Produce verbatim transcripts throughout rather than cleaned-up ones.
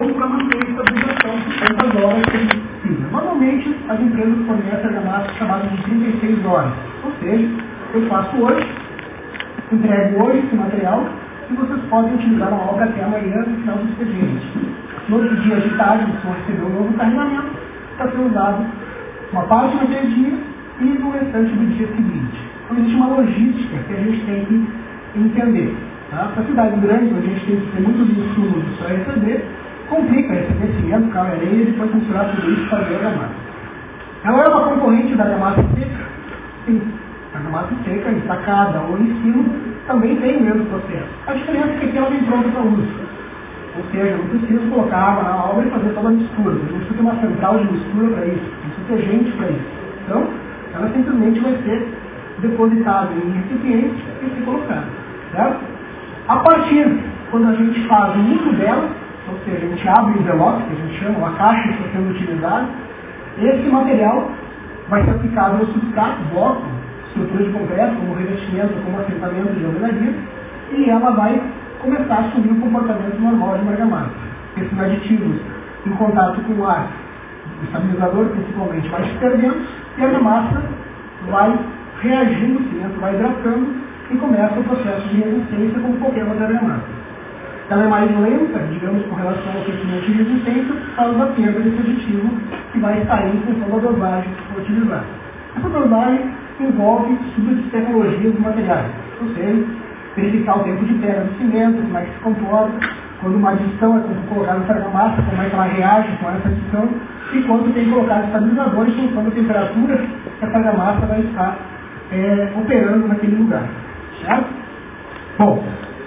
para manter a estabilização por quantas horas que a gente precisa. Normalmente, as empresas fornecem argamassa chamada de trinta e seis horas. Ou seja, eu faço hoje, entrego hoje esse material e vocês podem utilizar na obra até amanhã no final do expediente. No outro dia de tarde, vocês vão receber um novo carregamento para ser usado uma parte naquele dia e no restante do dia seguinte. Então, existe uma logística que a gente tem que entender. Tá? Para cidades grandes, onde a gente tem que ter muitos insumos para receber, complica receber cimento, cal e areia e depois misturar tudo isso para fazer a argamassa. Ela é uma concorrente da argamassa seca? Sim. A argamassa seca, ensacada ou em silo, também tem o mesmo processo. A diferença é que aqui ela vem pronta para uso. Ou seja, não precisa colocar água na obra e fazer toda a mistura. Não precisa ter uma central de mistura para isso. Não precisa ter gente para isso. Então, ela simplesmente vai ser depositada em recipiente e ser colocada. Certo? A partir, quando a gente faz o uso dela, ou seja, a gente abre o envelope, que a gente chama, a caixa que está sendo utilizada, esse material vai ser aplicado no substrato, bloco, estrutura de concreto, como revestimento, como assentamento de alvenaria, e ela vai começar a assumir o comportamento normal de uma argamassa. Esses aditivos em contato com o ar, o estabilizador principalmente, vai se perdendo, e a argamassa vai reagindo, o cimento vai hidratando, e começa o processo de resistência como qualquer outra argamassa. Ela é mais lenta, digamos, com relação ao crescimento de resistência, por causa da perda desse aditivo que vai sair em função da dosagem que for utilizada. Essa dosagem envolve estudo de tecnologias dos materiais, ou seja, verificar o tempo de pega do cimento, como é que se comporta, quando uma adição é colocada nessa argamassa, como é que ela reage com essa adição, e quando tem que colocar estabilizador em função da temperatura que essa argamassa vai estar é, operando naquele lugar. Certo? Bom,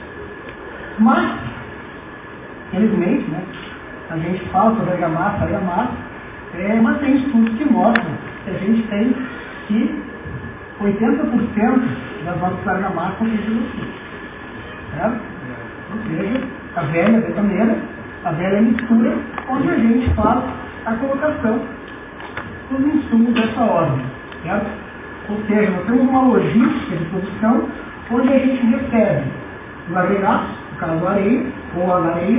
mas, felizmente, né, a gente fala sobre argamassa, argamassa, é, mas tem estudos que mostram que a gente tem que oitenta por cento das nossas argamassas são feitas no sítio. Certo? Ou seja, a velha betoneira, a velha mistura, onde a gente faz a colocação dos insumos dessa ordem. Certo? Ou seja, nós temos uma logística de produção onde a gente recebe os agregados, no caso a areia, ou as areias.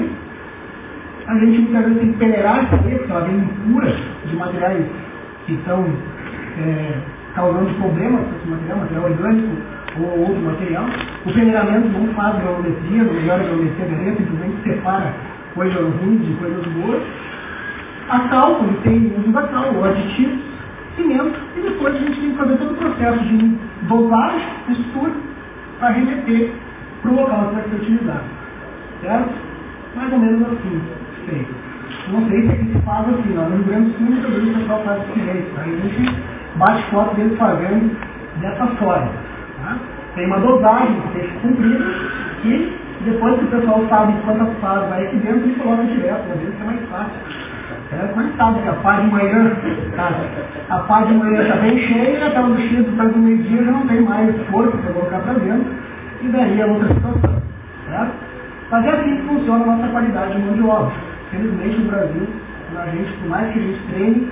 A gente muitas vezes tem que peneirar essa areia, porque ela vem impura de materiais que estão é, causando problemas com esse material, material orgânico ou outro material. O peneiramento não faz granulometria, não melhora a granulometria da areia, simplesmente separa coisas ruins de coisas boas. A cal, quando tem uso da cal, o aditivo, cimento, e depois a gente tem que fazer todo o processo de dosagem, mistura, para remeter para o local que vai ser utilizado. Certo? Mais ou menos assim, feito. Não sei se aqui se faz assim, ó, no Rio Grande do Sul, muitas vezes o pessoal faz desse jeito. Aí a gente bate foto deles fazendo dessa forma. Tá? Tem uma dosagem que tem que cumprir e depois que o pessoal sabe quantas fases vai aqui dentro, ele coloca direto, às vezes é mais fácil. É, mas sabe que a pá de manhã, tá? A pá de manhã está bem cheia, até o X do tanto do meio-dia já não tem mais força para colocar para dentro, e daí é outra situação. Certo? Mas é assim que funciona a nossa qualidade de mão de obra. Felizmente no Brasil, a gente, por mais que a gente treine,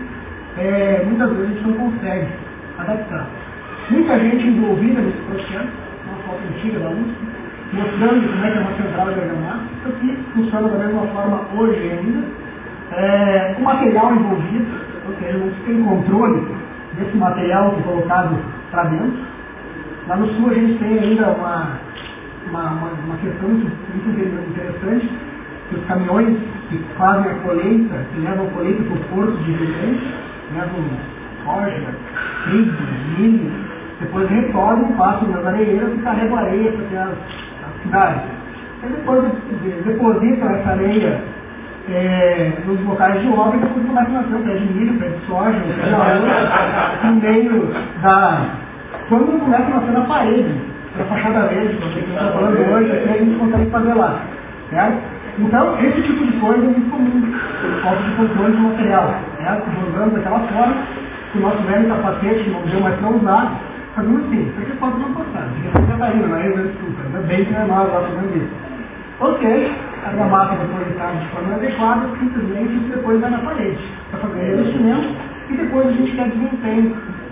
é, muitas vezes a gente não consegue adaptar. Muita gente envolvida nesse processo, uma foto antiga da U S P, mostrando como é que é uma central de argamassa. Isso aqui funciona da mesma forma hoje ainda. É, o material envolvido, ou seja, não tem controle desse material que é colocado para dentro. Lá no sul a gente tem ainda uma, uma, uma, uma questão muito, muito interessante, que os caminhões que fazem a colheita, que levam a colheita para o porto de Rio, levam soja, trigo, milho, depois retornam, passam nas areieiras e carregam areia para as, as cidades. E depois depositam essa areia É, nos locais de obra, depois começa a nascer o pé de milho, o pé de soja, o pé de arroz, no meio da... Quando começa a nascer na parede, na fachada verde, que a gente está falando hoje, aqui a gente consegue fazer lá. Certo? Então, esse tipo de coisa é muito comum, por falta de controle do material. Certo? Jogando daquela forma, que o nosso velho capacete não deu mais para usar, fazendo assim, isso aqui pode não passar, isso aqui já está indo, não é? Ainda bem que não é nós lá fazendo isso. Ou seja, a argamassa depositada de forma adequada, simplesmente depois vai na parede, para fazer revestimento, e depois a gente quer desempenho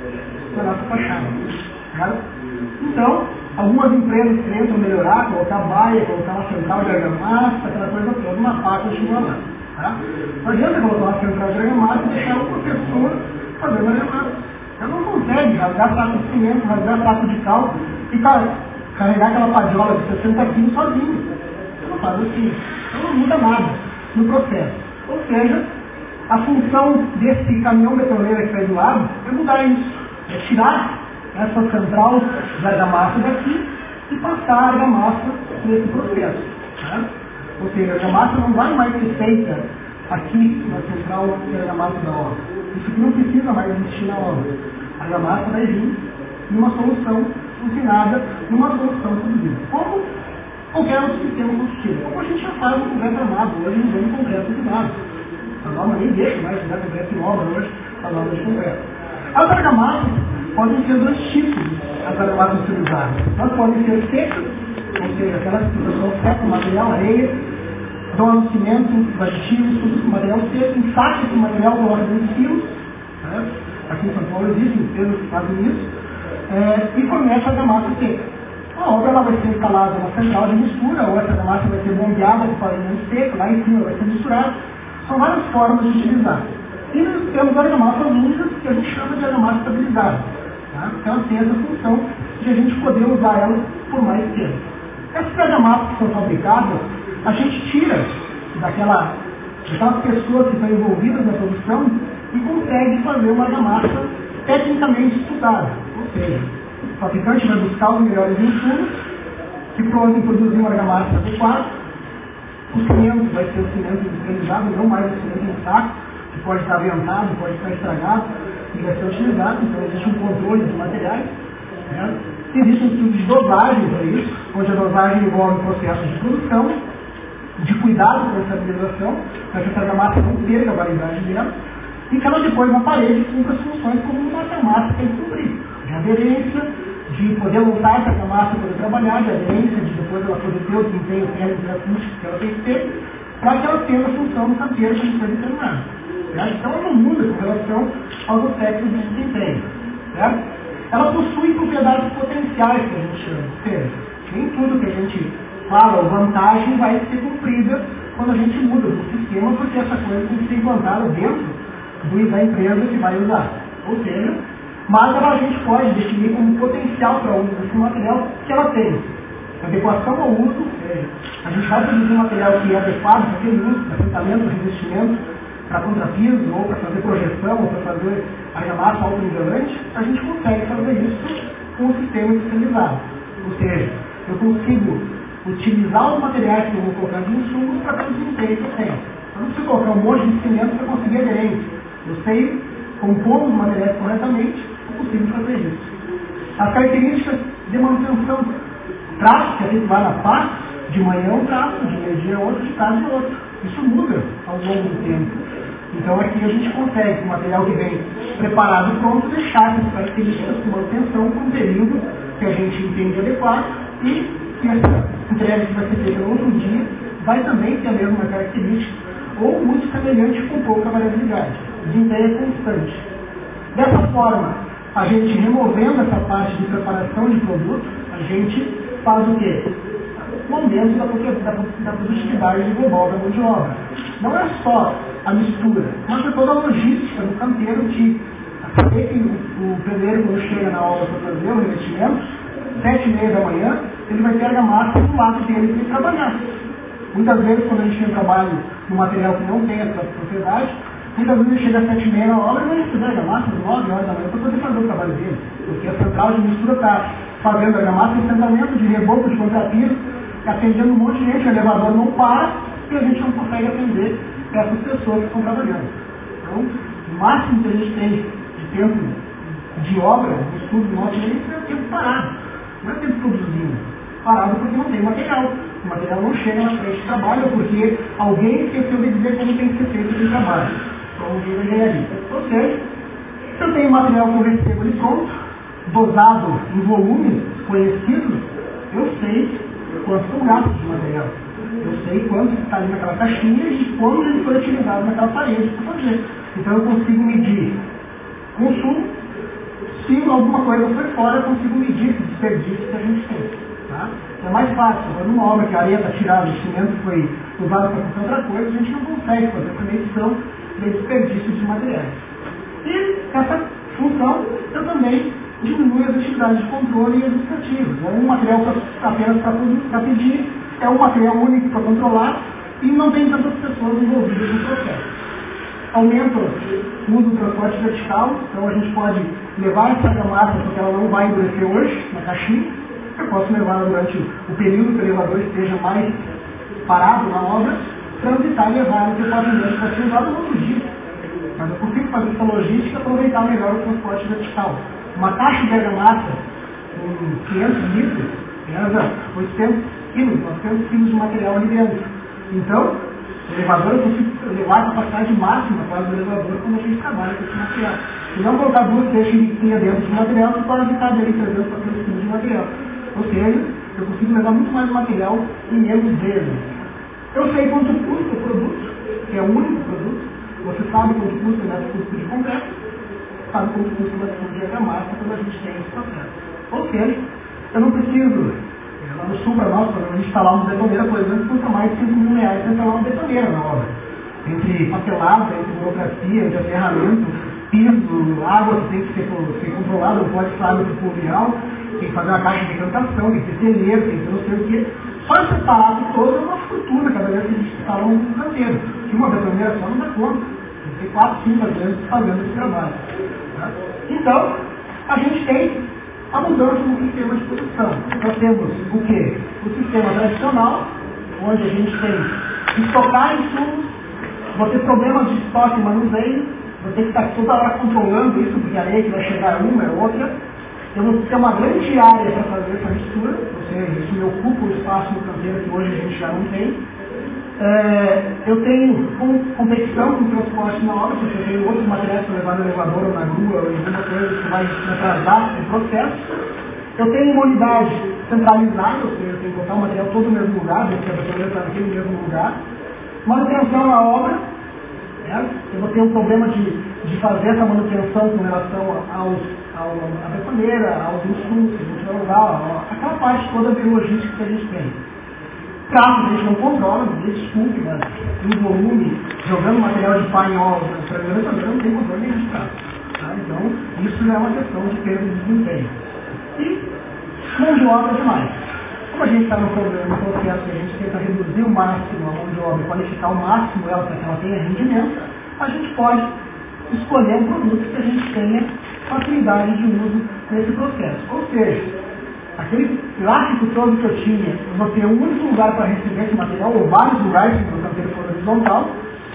da nossa fachada. Tá? Então, algumas empresas tentam melhorar, colocar baia, colocar uma central de argamassa, aquela coisa toda, uma pá continua lá. Tá? Não adianta colocar uma central de argamassa e deixar uma pessoa fazendo argamassa. Ela não consegue rasgar saco de cimento, rasgar saco de cal e carregar aquela padiola de sessenta quilos sozinho. Você não faz assim. Então não muda nada no processo. Ou seja, a função desse caminhão betoneiro que sai do lado é mudar isso. É tirar essa central de argamassa daqui e passar a argamassa nesse processo. Né? Ou seja, a argamassa não vai mais ser feita aqui na central de argamassa da obra. Isso aqui não precisa mais existir na obra. A argamassa vai vir numa solução ensinada, numa solução produzida. Como qualquer outro sistema combustível. Como a gente já faz no concreto armado, hoje usando concreto usinado. A norma nem deixa mais usar concreto em obra hoje, a norma de concreto. As argamassas podem ser dois tipos, as argamassas utilizadas. Elas podem ser secas, ou seja, aquelas que o pessoal seca o material, areia, dão cimento, aditivos, tudo com material seco, ensaca esse material, coloca dentro de quilos. Né? Aqui em São Paulo existem empresas que fazem isso. É, e começa a argamassa seca. A obra ela vai ser instalada uma central de mistura, ou essa argamassa vai ser bombeada com pavimento seco, lá em cima vai ser misturada. São várias formas de utilizar. E nós temos argamassas únicas, que a gente chama de argamassa estabilizada. Tá? Então ela tem essa função de a gente poder usar elas por mais tempo. Essas argamassas que são fabricadas, a gente tira daquela, daquelas pessoas que estão envolvidas na produção e consegue fazer uma argamassa tecnicamente estudada. Ou seja, o fabricante vai buscar os melhores insumos que podem produzir uma argamassa adequada. O cimento vai ser o cimento industrializado, não mais o cimento em saco, que pode estar aventado, pode estar estragado, e vai ser utilizado. Então existe um controle dos materiais. Né? Existe um estudo de dosagem para isso, onde a dosagem envolve o processo de produção, de cuidado com a estabilização, para que essa argamassa não perca a validade dela, e que ela depois na parede cumpra as funções como uma argamassa tem que cumprir. De aderência, de poder montar essa argamassa e poder trabalhar, de aderência, de depois ela poder ter o desempenho técnico e acústico que ela tem que ter, para que ela tenha a função do canteiro como foi determinado. Certo? Então ela não muda com relação aos aspectos de desempenho. Certo? Ela possui propriedades potenciais, que a gente chama. Ou seja, nem tudo que a gente fala, ou vantagem, vai ser cumprida quando a gente muda o sistema, porque essa coisa tem que ser implantada dentro do, da empresa que vai usar. Ou seja, mas ela, a gente pode definir como potencial para o uso desse material que ela tem. Adequação ao uso, ou seja, a gente vai produzir um material que é adequado para aquele uso, para assentamento, para revestimento, para contrapiso, ou para fazer projeção, ou para fazer argamassa autonivelante, a gente consegue fazer isso com o sistema especializado. Ou seja, eu consigo utilizar os materiais que eu vou colocar de insumos para ter o desempenho que eu tenho. Eu não preciso colocar um monte de cimento para conseguir aderência. Eu sei compor os materiais corretamente, eu consigo fazer isso. As características de manutenção. Traço, que a gente vai na pá, de manhã é um traço, de meio-dia é outro, de tarde é outro. Isso muda ao longo do tempo. Então aqui a gente consegue, com o material que vem preparado e pronto, deixar essas características de manutenção por um período que a gente entende adequado e que essa entrega que vai ser feita no outro dia vai também ter a mesma característica ou muito semelhante com pouca variabilidade. O desempenho é constante. Dessa forma, a gente removendo essa parte de preparação de produto, a gente faz o quê? O aumento da, da, da produtividade global da mão de obra. Não é só a mistura, mas é toda a logística do canteiro de saber que o, o pedreiro, quando chega na obra para fazer o revestimento, sete e meia da manhã, ele vai ter argamassa do lado dele para ele trabalhar. Muitas vezes, quando a gente tem um trabalho no material que não tem essa propriedade, muitas vezes ele chega às sete e meia na obra e vai receber argamassa às nove horas da manhã para poder fazer o trabalho dele. Porque a central de mistura está fazendo argamassa em assentamento de reboco, de contrapiso, atendendo um monte de gente, o elevador não para e a gente não consegue atender essas pessoas que estão trabalhando. Então, o máximo que a gente tem de tempo de obra, de estudo do nosso meio, é o tempo parado. Não é tempo produzindo. Parado porque não tem material. O material não chega na frente de trabalho porque alguém esqueceu de dizer como tem que ser feito esse trabalho. Então, alguém vai ganhar ali. Ou seja, se eu tenho material que eu recebo ele pronto, dosado em volumes conhecidos, eu sei quanto são gastos de material. Eu sei quanto está ali naquela caixinha e quando ele foi utilizado naquela parede para fazer. Então eu consigo medir consumo. Se alguma coisa foi fora, eu consigo medir esse desperdício que a gente tem. Tá? É mais fácil. Quando uma obra que a areia está tirada, o cimento foi usado para fazer outra coisa, a gente não consegue fazer essa medição de desperdício de materiais. E essa função eu também diminui as atividades de controle e administrativas. É um material pra, apenas para pedir, é um material único para controlar e não tem tantas pessoas envolvidas no processo. Aumenta o uso do transporte vertical, então a gente pode levar essa argamassa porque ela não vai endurecer hoje na caixinha. Eu posso levar durante o período que o elevador esteja mais parado na obra, transitar e levar no departamento para ser usado no outro dia. Mas eu consigo fazer essa logística e aproveitar melhor o transporte vertical. Uma caixa de argamassa com quinhentos litros pesa oitocentos quilos, novecentos quilos de material ali dentro. Então, o elevador eu consigo levar a capacidade máxima quase do elevador quando a gente trabalha com esse material. Se não colocar duas, três xeriquinhas dentro de material, você pode ficar ali trezentos, quatrocentos quilos de material. Ou seja, eu consigo levar muito mais material em menos vezes. Eu sei quanto custa o produto, que é o único produto. Você sabe quanto custa o metro cúbico de concreto, sabe quanto custa o metro cúbico de argamassa quando a gente tem esse processo. Ou seja, eu não preciso, lá no sul para nós, quando a gente instalar uma betoneira, por exemplo, custa mais de cinco mil reais para instalar uma betoneira na obra. Entre papelada, entre burocracia, entre aterramento, piso, água que tem que ser, ser controlada, não pode ser água pluvial, tem que fazer uma caixa de decantação, tem que ter telheiro, tem que ter não sei o quê. Só esse aparato todo é uma fortuna cada vez que a gente instala um canteiro. Que uma betoneira só não dá conta. Tem que ter quatro, cinco vezes fazendo esse trabalho. Tá? Então, a gente tem a mudança no sistema de produção. Nós temos o quê? O sistema tradicional, onde a gente tem estocar insumos, vou ter problemas de estoque e manuseio, vou ter que estar toda hora controlando isso, porque a areia que vai chegar uma é outra. Eu vou ter uma grande área para fazer essa mistura, ou seja, isso me ocupa o espaço no canteiro que hoje a gente já não tem. É, eu tenho com, competição com transporte na obra, porque eu tenho outros materiais para levar no elevador ou na grua ou em alguma coisa que vai me atrasar o processo. Eu tenho uma unidade centralizada, ou seja, eu tenho que botar o material todo no mesmo lugar, porque a betoneira está naquele mesmo lugar. Manutenção na obra, né? Eu vou ter um problema de, de fazer essa manutenção com relação aos, ao, à betoneira, aos insumos que a gente vai usar, aquela parte toda de logística que a gente tem. Prazo a gente não controla, me desculpe, mas em volume, jogando material de pá em ovos para a betoneira, não tem controle nenhum de prazo. Tá? Então, isso não é uma questão de perda de desempenho. E mão de obra demais. Como a gente está no programa, no processo que a gente tenta reduzir o máximo a mão de obra, qualificar o máximo ela para que ela tenha rendimento, a gente pode escolher um produto que a gente tenha facilidade de uso nesse processo. Ou seja, aquele plástico todo que eu tinha, eu vou ter um único lugar para receber esse material, ou vários lugares, se o canteiro for horizontal,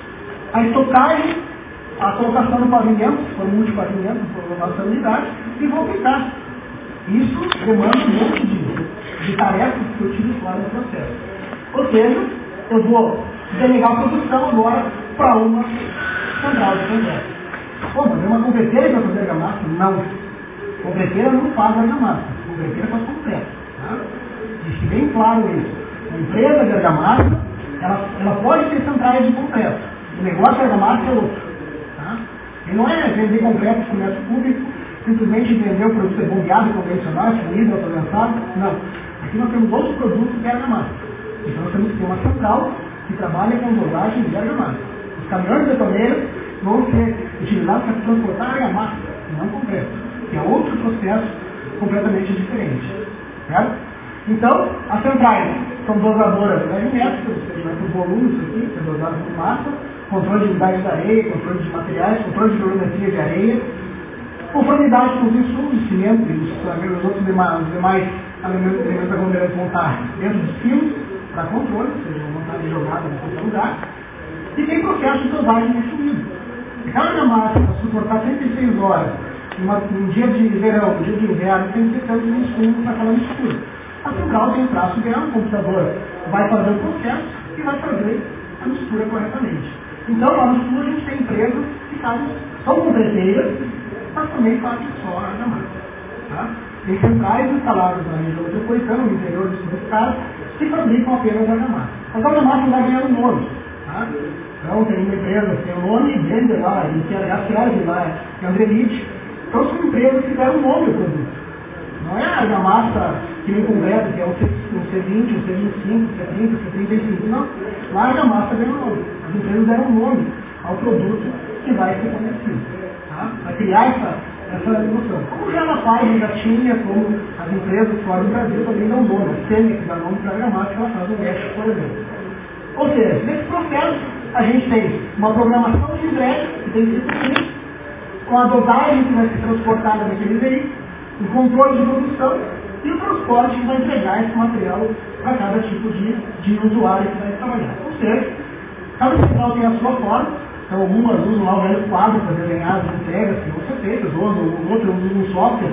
a estocagem, a colocação no pavimento, se for multipavimento, se for nossa unidade, e vou aplicar. Isso demanda um monte de, de tarefas que eu tive fora do processo. Ou seja, eu vou delegar a produção agora para uma central de concreto. Pô, mas é uma concreteira que vai fazer argamassa? Não. Concreteira não faz argamassa. Concreteira faz concreto. Tá? Deixe bem claro isso. A empresa de argamassa, ela, ela pode ter centrais de concreto. O negócio de argamassa é outro. Tá? E não é vender concreto por metro cúbico, simplesmente vender o produto bombeado, convencional, fluido, autodensado. Não. Aqui nós temos outros produtos de argamassa. Então nós temos que ter uma central que trabalha com dosagem de argamassa. Os caminhões betoneiros vão ser utilizados para transportar argamassa, não concreto. Que é outro processo completamente diferente. Certo? Então, as centrais são dosadoras gravimétricas, ou seja, vai ter volume, isso aqui, que é dosado por massa, controle de umidade da areia, controle de materiais, controle de volumetria de areia, conformidade com os insumos de cimento e os, os outros demais, os demais elementos aglomerados vão estar dentro dos fios para controle, ou seja, vão estar jogados em qualquer lugar. E tem processo de dosagem de fluido. Cada argamassa para suportar trinta e seis horas, em um dia de verão, um dia de inverno, tem que ter tantos insumos para aquela mistura. A central tem traço dela, o computador vai fazer o processo e vai fazer a mistura corretamente. Então, lá no sul a gente tem empresas que fazem, são concreteiras, mas também fazem só a argamassa. Tá? Tem centrais instaladas na região metropolitana, no interior dos estados, que fabricam apenas argamassa. As argamassas vai ganhando nome. Tá? Então, tem uma empresa que tem o nome, Bender lá, e tem a Gastrade lá, e a Andrelite. Então, são empresas que deram nome ao produto. Não é a argamassa que nem concreto, que é o C vinte, o C vinte e cinco, o C trinta, o C trinta e cinco. Não. Lá a argamassa ganha nome. As empresas deram nome ao produto que vai ser conhecido. Tá? Para criar essa, essa noção. Como já na página já tinha, como as empresas fora do Brasil também dão nome. A Sêmia que dá nome para a argamassa, que ela faz no México, por exemplo. Ou seja, nesse processo, a gente tem uma programação de entrega, que tem que ser seguinte, com a dosagem que vai ser transportada naquele veículo, o controle de produção e o transporte que vai entregar esse material para cada tipo de, de usuário que vai trabalhar. Ou seja, cada central tem a sua forma, então algumas usam lá o velho quadro para desenhar as entregas que vão ser feitas, ou o outro usa um software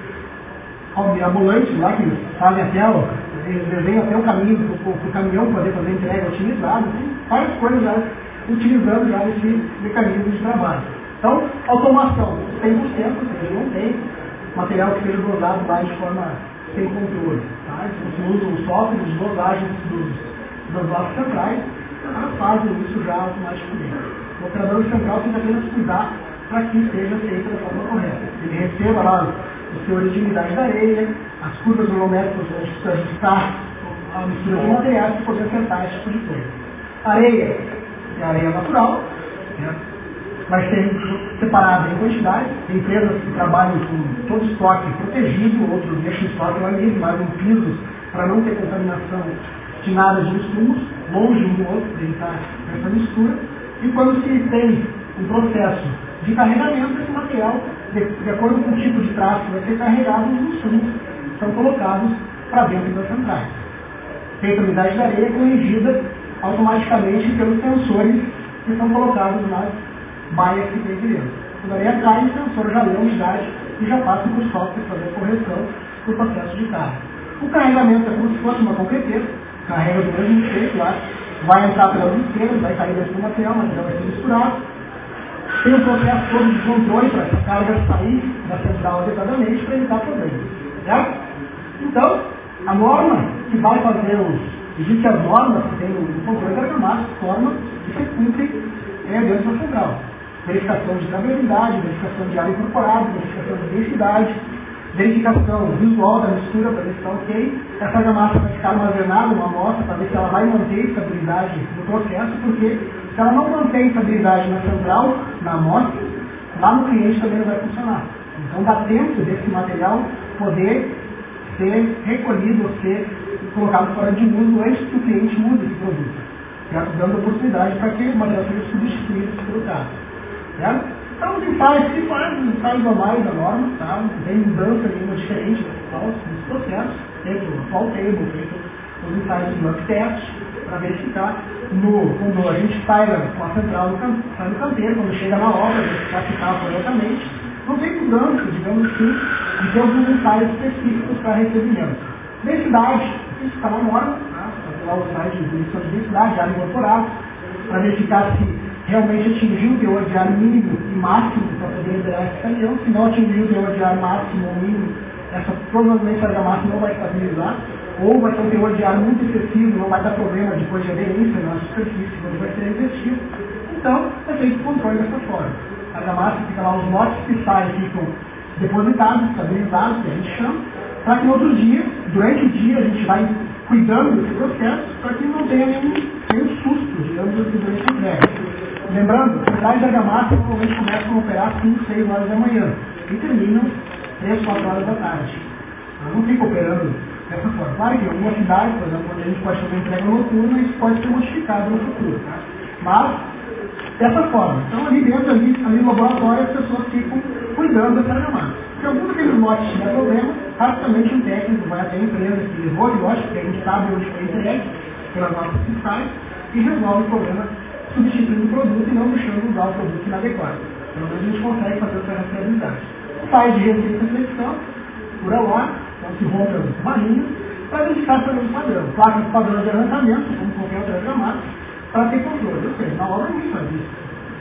ambulante lá que fazem até o, eles desenham até o caminho para o caminhão poder fazer entrega otimizada, tem várias coisas já utilizando já esse mecanismo de trabalho. Então, automação, cem por cento, ou seja, não tem material que seja dosado mais de forma sem controle. Tá? Então, se usa o software de dosagem dos, das nossas centrais, elas fazem isso já automaticamente. O operador central tem que apenas cuidar para que seja feita da forma correta. Ele receba lá o teor de umidade da areia, as curvas volumétricas onde precisa ajustar a mistura de materiais para poder acertar esse tipo de coisa. Areia é areia natural, né? Vai ser separada em quantidade. Tem empresas que trabalham com todo estoque protegido, outros deixam o estoque lá mesmo, mas um piso para não ter contaminação de nada de insumos, longe um do outro, para evitar essa mistura. E quando se tem um processo de carregamento, esse material, de, de acordo com o tipo de tráfego que vai ser carregado, os insumos são colocados para dentro das centrais. Feita a umidade da areia corrigida automaticamente pelos sensores que são colocados nas baias que tem aqui dentro. Quando a areia cai, o sensor já lê a umidade e já passa para o software fazer a correção do processo de carga. O carregamento é como se fosse uma concreteira, carrega do mesmo jeito lá, vai entrar pelas esteiras, vai sair desse material, o material vai ser misturado. Tem um processo todo de controle para essa carga sair da central adequadamente para evitar problemas. Certo? Então, a norma que vai fazer os. Existem as normas que tem o controle da argamassa, forma que se cumprem é, dentro da central. Verificação de trabalhabilidade, verificação de área incorporada, verificação de densidade, verificação visual da mistura para ver se está ok. Essa argamassa vai ficar armazenada, uma amostra, para ver se ela vai manter a estabilidade no processo, porque se ela não mantém estabilidade na central, na amostra, lá no cliente também não vai funcionar. Então dá tempo desse material poder ser recolhido ou ser colocado fora de uso antes que o cliente use esse produto, certo? Dando oportunidade para que o material seja substituído pelo carro. Certo? Então os ensaios que fazem, os ensaios normais da norma, tá? Não tem mudança nenhuma diferente nesse processo, feito o fall table, feito os ensaios de lock test, para verificar no, quando a gente sai com a central do, can, sai do canteiro, quando chega na obra, verificar se está corretamente. Não tem mudança, digamos assim, de ter alguns ensaios específicos para recebimento. Densidade, isso está na norma, tá? Fazer lá o ensaio de medição de densidade, área incorporada, para verificar se realmente atingiu o teor de ar mínimo e máximo para poder liberar esse caminhão. Se não atingiu o teor de ar máximo ou mínimo, essa provavelmente a argamassa não vai estabilizar, ou vai ter um teor de ar muito excessivo, não vai dar problema depois de aderência na superfície, quando vai ser investido. Então, é feito o controle dessa forma. A argamassa fica lá, os lotes que saem ficam depositados, estabilizados, que a gente chama, para que no outro dia, durante o dia, a gente vai cuidando desse processo, para que não tenha nenhum, nenhum susto, digamos assim, durante a entrega. Lembrando, as centrais de argamassa normalmente começam a operar às cinco, seis horas da manhã e terminam três, quatro horas da tarde. Ela não fica operando dessa forma. Claro que em algumas cidades, por exemplo, onde a gente pode fazer entrega noturna, isso pode ser modificado no futuro. Tá? Mas, dessa forma. Então, ali dentro, ali, ali no laboratório, as pessoas ficam cuidando dessa argamassa. Se algum daqueles lotes tiver problema, rapidamente um técnico vai até a empresa que levou o lote, porque a gente sabe onde foi entregue, pelas nossas fiscais, e resolve o problema substituindo o produto e não deixando usar o produto inadequado. Pelo menos a gente consegue fazer essa rastreabilidade. Faz de receita de flexão, por lá, então se rompe as barrinhas, para verificar também o padrão. Placas padrão de arrancamento, como qualquer outra argamassa, para ter controle. Ou seja, na hora a gente faz isso.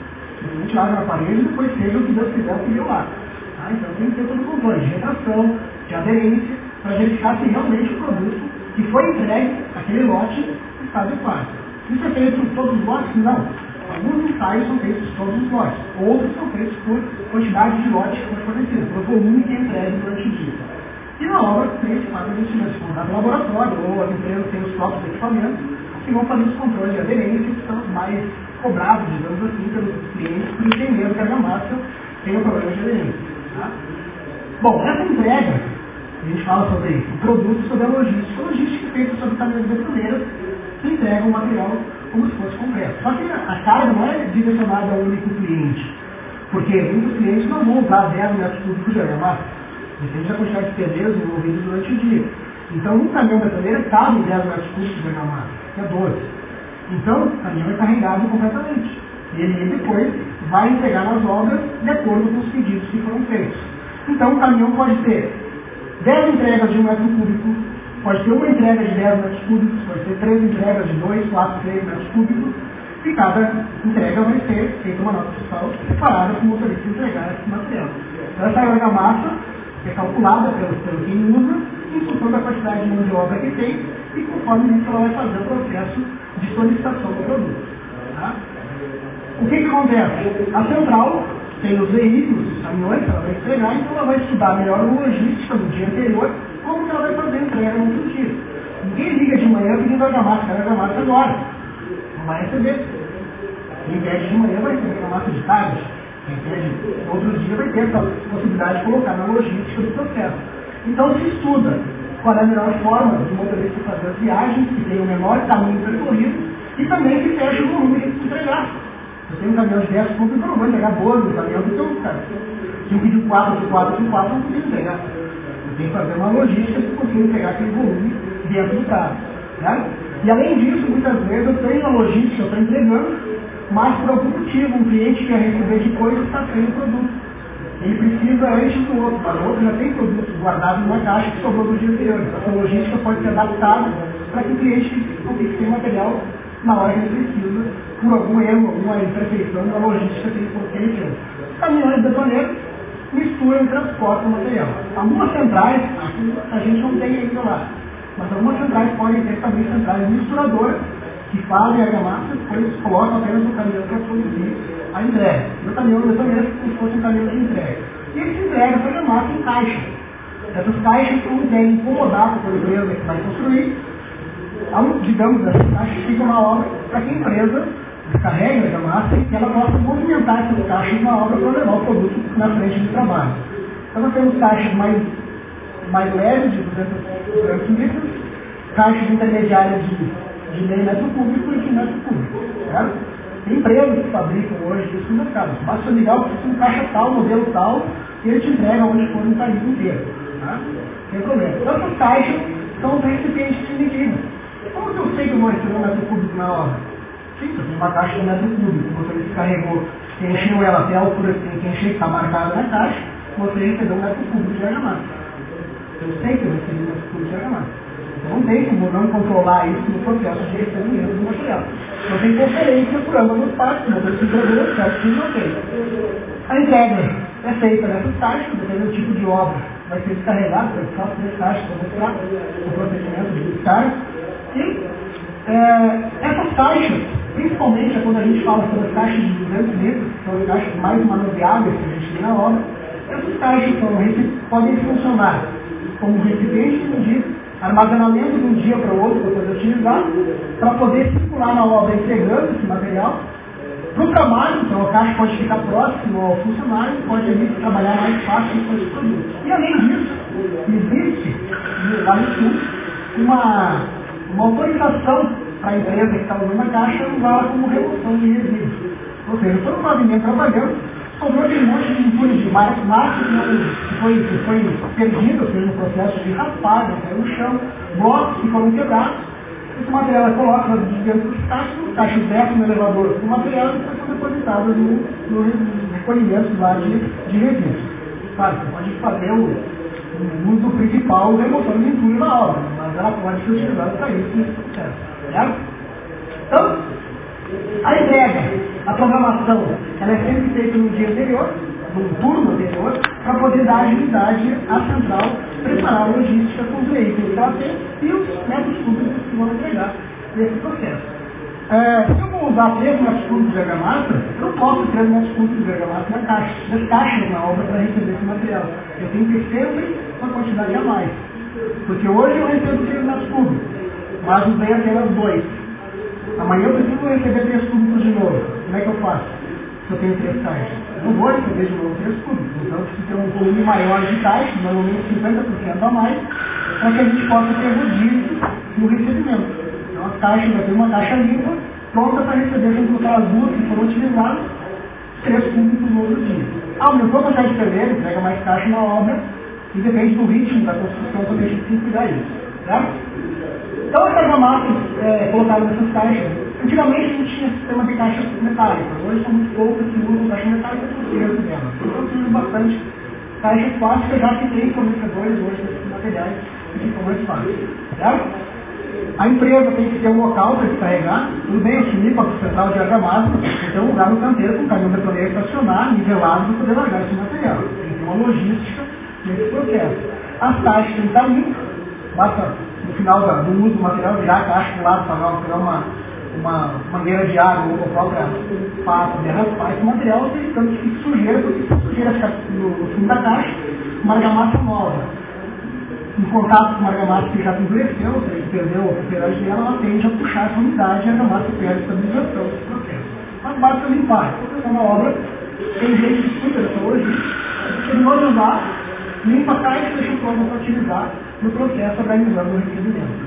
A gente larga na parede e depois seja o que Deus quiser o que eu lá. Tá? Então tem que ter todo o controle de retração, de aderência, para verificar se realmente o produto que foi entregue, aquele lote, está adequado. Isso é feito por todos os lotes? Não. Alguns ensaios são feitos por todos os lotes. Outros são feitos por quantidade de lotes que foi fornecido, pelo volume que é entregue durante o dia. E na obra, três, quatro investimentos vão dar para o laboratório, ou as empresas têm os próprios equipamentos, que vão fazer os controles de aderência, que são os mais cobrados, digamos assim, pelos clientes, porque tem medo que a argamassa tenha problema de aderência. Tá? Bom, essa entrega, a gente fala sobre o produto, sobre a logística. A logística é feita sobre caminhões betoneira que entregam o material como se fosse concreto. Só que a carga não é direcionada ao único cliente, porque muitos clientes não vão usar dez metros cúbicos de argamassa, depende da quantidade de pedreiros envolvidos durante o dia. Então, um caminhão betoneiro cabe dez metros cúbicos de argamassa, que é doze. Então, o caminhão é carregado completamente. E ele depois vai entregar nas obras de acordo com os pedidos que foram feitos. Então, o caminhão pode ter dez entregas de um metro cúbico, pode ter uma entrega de dez metros cúbicos, pode ter três entregas de dois, quatro, três metros cúbicos, e cada entrega vai ser feita uma nota fiscal separada para o motorista entregar esse material. Então, essa argamassa é calculada pelo, pelo quem usa, em função da quantidade de mão de obra que tem, e conforme isso ela vai fazer o processo de solicitação do produto. Tá? O que, que acontece? A central tem os veículos, os caminhões que ela vai entregar, então ela vai estudar melhor a logística do dia anterior, como que ela vai fazer a entrega no outro dia. Ninguém liga de manhã pedindo argamassa, quer argamassa agora. Não vai receber. Quem pede de manhã vai receber argamassa de tarde. Quem pede outro dia vai ter essa possibilidade de colocar na logística do processo. Então se estuda qual é a melhor forma do motorista fazer as viagens, que tem o menor caminho percorrido, e também que feche o volume que se entregar. Eu tenho um caminhão de dez pontos, eu não vou entregar doze no caminhão, porque eu, cara, se eu pedir quatro de quatro de quatro, eu não consigo entregar. Eu tenho que fazer uma logística que consiga entregar aquele volume dentro do carro. Né? E além disso, muitas vezes eu tenho uma logística, eu estou entregando, mas por algum motivo, um cliente quer receber depois e está sem o produto. Ele precisa antes do outro, mas o outro já tem produto guardado numa caixa que sobrou do dia anterior. Essa logística pode ser adaptada para que o cliente consiga ter material na hora que ele precisa, por algum erro, alguma imperfeição na logística que ele fez. Os caminhões betoneiros misturam e transportam o material. Algumas centrais, a gente não tem ainda lá, mas algumas centrais podem ter também centrais misturadoras que fazem a argamassa e depois colocam apenas no caminhão para produzir a entrega. No caminhão betoneiro, como se fosse um caminhão de entrega. E eles entregam essa argamassa em caixa. Essas caixas são entregues incomodadas pela empresa que vai construir. Digamos, essas caixas ficam na obra para que a empresa descarregue a argamassa e que ela possa movimentar essas caixas na obra para levar o produto na frente do trabalho. Então nós temos caixas mais, mais leves, de duzentos litros, caixas intermediárias de, de meio metro cúbico e de metro cúbico. Certo? Tem empresas que fabricam hoje isso no mercado. Basta ligar o que caixa tal, modelo tal, e ele te entrega onde for no país inteiro. Tá? Sem problema. Então essas caixas são os recipientes de medida. Como que eu sei que eu vou receber um metro cúbico na obra? Sim, eu tenho uma caixa de metro cúbico, você descarregou, você encheu ela até a altura que tem que encher, que está marcada na caixa, você recebeu um metro cúbico de argamassa. Eu sei que eu recebi um metro cúbico de argamassa. Então não tem como não controlar isso no processo de recebimento do material. Então tem conferência por ambas as partes, mas eu preciso certo que não tem. A entrega é feita nessas caixas, dependendo do tipo de obra, vai ser descarregado, vai ficar três caixas para mostrar o procedimento de descarga. E é, essas caixas, principalmente quando a gente fala sobre as caixas de duzentos litros, que são as caixas mais manuseáveis que a gente tem na obra, essas caixas são, podem funcionar como recipiente de medida, armazenamento de um dia para o outro para poder utilizar, para poder circular na obra entregando esse material. Para o trabalho, então a caixa pode ficar próximo ao funcionário e pode ali trabalhar mais fácil com esse produto. E além disso, existe lá no sul uma, uma autorização para a empresa que está usando a caixa usá-la como remoção de resíduos. Ou seja, todo nós vinha trabalhando, sobrou aquele monte de entulho de massa que foi, que foi perdido, ou seja, no processo de raspagem, caiu no chão, blocos que foram quebrados. Esse material é colocado dentro dos caixas, os caixas descem no elevador com o material e depois são depositados no, no recolhimento lá de, de resíduos. Claro, você pode fazer o, o uso principal, a remoção de entulho na obra, mas ela pode ser utilizada para isso nesse processo. Certo? Então, a entrega, a programação, ela é sempre feita no dia anterior, no turno anterior, para poder dar agilidade à central, preparar a logística com os veículos que ela tem e os metros cúbicos que vão entregar nesse processo. É, se eu vou usar três metros cúbicos de argamassa, eu não posso três metros cúbicos de argamassa na caixa, das caixas na obra para receber esse material. Eu tenho que ter sempre uma quantidade a mais. Porque hoje eu recebo três metros cúbicos, mas usei apenas dois. Amanhã eu preciso receber três cúbicos de novo. Como é que eu faço? Se eu tenho três caixas? Eu não vou receber de novo três cúbicos. Então eu preciso ter um volume maior de caixas, normalmente cinquenta por cento a mais, para que a gente possa ter rodízio no recebimento. Então as caixas, vai ter uma caixa limpa, pronta para receber junto com aquelas duas que foram utilizadas, três cúbicos no outro dia. Aumentou a quantidade de pedreiro, entrega mais caixa na obra, e depende do ritmo da construção também a gente tem que cuidar disso. Certo? Então essa argamassa é colocada nessas caixas, antigamente a gente tinha sistema de caixas metálicas, hoje são muito poucas que usam caixa metálica por peso dela. Então eu uso bastante caixas plásticas, já que tem fornecedores hoje desses materiais que ficam mais fáceis. Certo? A empresa tem que ter um local para descarregar, tudo bem, assumir para o central de argamassa, então um lugar no canteiro com um caminhão de planeiro estacionar, nivelado, para poder largar esse material. Tem que ter uma logística nesse processo. As caixas têm que estar limpas, basta no final do uso do material virar a caixa para o lado para pegar uma, uma mangueira de água ou a própria pasta de raspar esse material, evitando que fique sujeira, porque se a sujeira ficar no, no fundo da caixa, uma argamassa nova, em contato com uma argamassa que já endureceu, ou seja, perdeu a propriedade dela, ela tende a puxar essa umidade e a argamassa perde a estabilização desse processo. Mas basta limpar. Então, na obra, tem gente que cuida dessa logística. Terminou de usar, limpa a caixa e deixa pronta para utilizar no processo organizando o recebimento.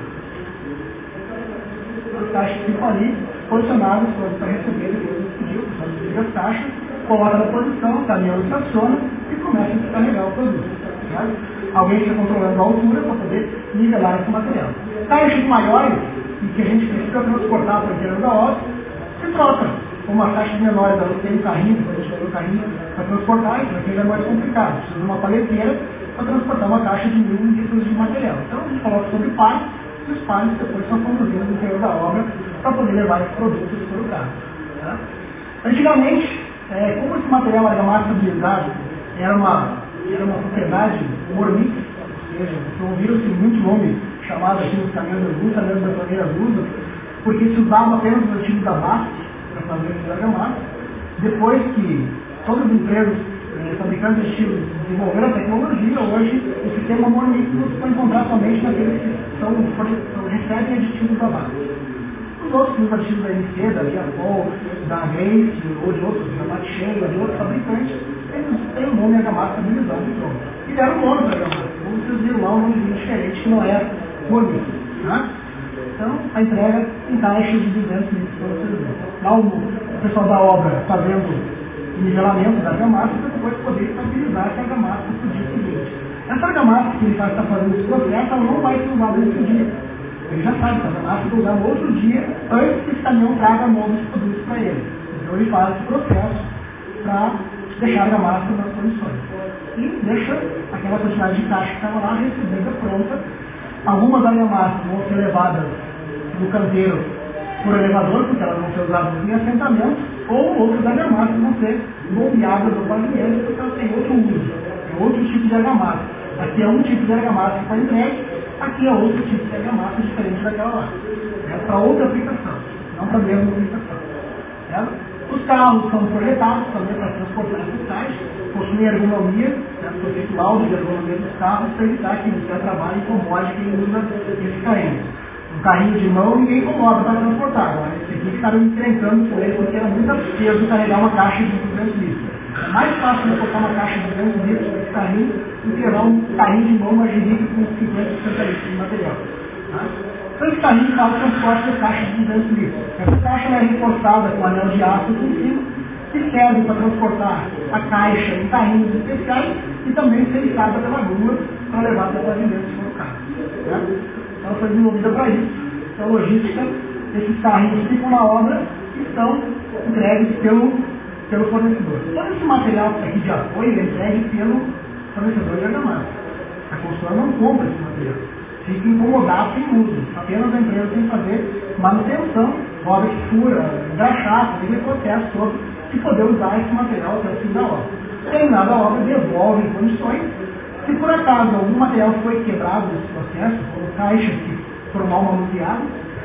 As caixas ficam ali, posicionadas para receber depois do pedido, para desliga as caixas, coloca na posição, o caminhão estaciona e começa a descarregar o produto. Certo? Alguém está controlando a altura para poder nivelar esse material. Caixas maiores, e que a gente precisa transportar para o interior da obra, se troca. Como as caixas menores, elas têm um carrinho, a gente tem um carrinho para transportar, isso aqui é mais complicado. Precisa de uma paleteira para transportar uma caixa de mil litros de material. Então a gente coloca sobre palhos, e os palhos depois são conduzidos no interior da obra para poder levar esse produto para o carro. Tá? Antigamente, é, como esse material argamassa estabilizado era uma era uma propriedade mormífera, ou seja, ouviram-se muito nome chamado aqui nos caminhões da luz, caminhões da planeira luz, porque se usava apenas os antigos da massa para fazer esse argamassa. Depois que todas as empresas eh, fabricantes de estilos desenvolveram a tecnologia, hoje o sistema mormífero se pode encontrar somente naqueles que são, são, recebem aditivos da massa. Os outros, os aditivos da M C, da Viapol, da Grace, ou de outros, da Matchela, de outros fabricantes, eles têm o nome argamassa estabilizado e pronto. E deram o nome para argamassa. Então vocês viram lá um nome diferente que não é bonito. Né? Então a entrega em caixas de duzentos litros para vocês verem. Lá o, o pessoal da obra fazendo o nivelamento da argamassa para depois poder estabilizar essa argamassa para o dia seguinte. Essa argamassa que ele está fazendo esse processo, ela não vai ser usada nesse dia. Ele já sabe que a argamassa vai usar no outro dia antes que esse caminhão traga novos produtos para ele. Então ele faz esse processo para deixar a argamassa nas condições. E deixa aquela quantidade de caixa que estava lá recebida pronta. Algumas argamassas vão ser levadas no canteiro por elevador, porque elas vão ser usadas em assentamento, ou outras argamassas vão ser bombeadas no pavimento, porque elas têm outro uso, é outro tipo de argamassa. Aqui é um tipo de argamassa que está entregue, aqui é outro tipo de argamassa diferente daquela lá. É para outra aplicação, não para a mesma aplicação. Certo? Os carros são projetados também para transportar essas caixas, possuem ergonomia, né, foi feito laudo de ergonomia dos carros para evitar que o trabalho incomode quem usa esse carrinho. Um carrinho de mão ninguém incomoda para transportar, agora esse aqui ficaram encrencando com ele porque era muito peso carregar uma caixa de duzentos litros. É mais fácil transportar uma caixa de duzentos litros com esse carrinho do que levar um carrinho de mão magnífico com cinquenta, sessenta litros de material. Tá? Então esse carrinho faz o transporte da caixa de duzentos litros. Essa caixa é reforçada com anel de aço aqui em cima, que serve para transportar a caixa em carrinhos especiais e também ser ligada pela grua para levar até o pavimento se for o caso. Certo? Então ela foi desenvolvida para isso. Então a logística, esses carrinhos ficam na obra e são entregues pelo, pelo fornecedor. Todo esse material que está aqui de apoio é entregue pelo fornecedor de argamassa. A construtora não compra esse material. Fica incomodado sem uso. Apenas a empresa tem que fazer manutenção, roda que fura, engraxar, fazer o processo todo de poder usar esse material até o fim da obra. Terminada a obra, devolve em condições. Se por acaso algum material foi quebrado nesse processo, ou caixas que foram mal manuseadas,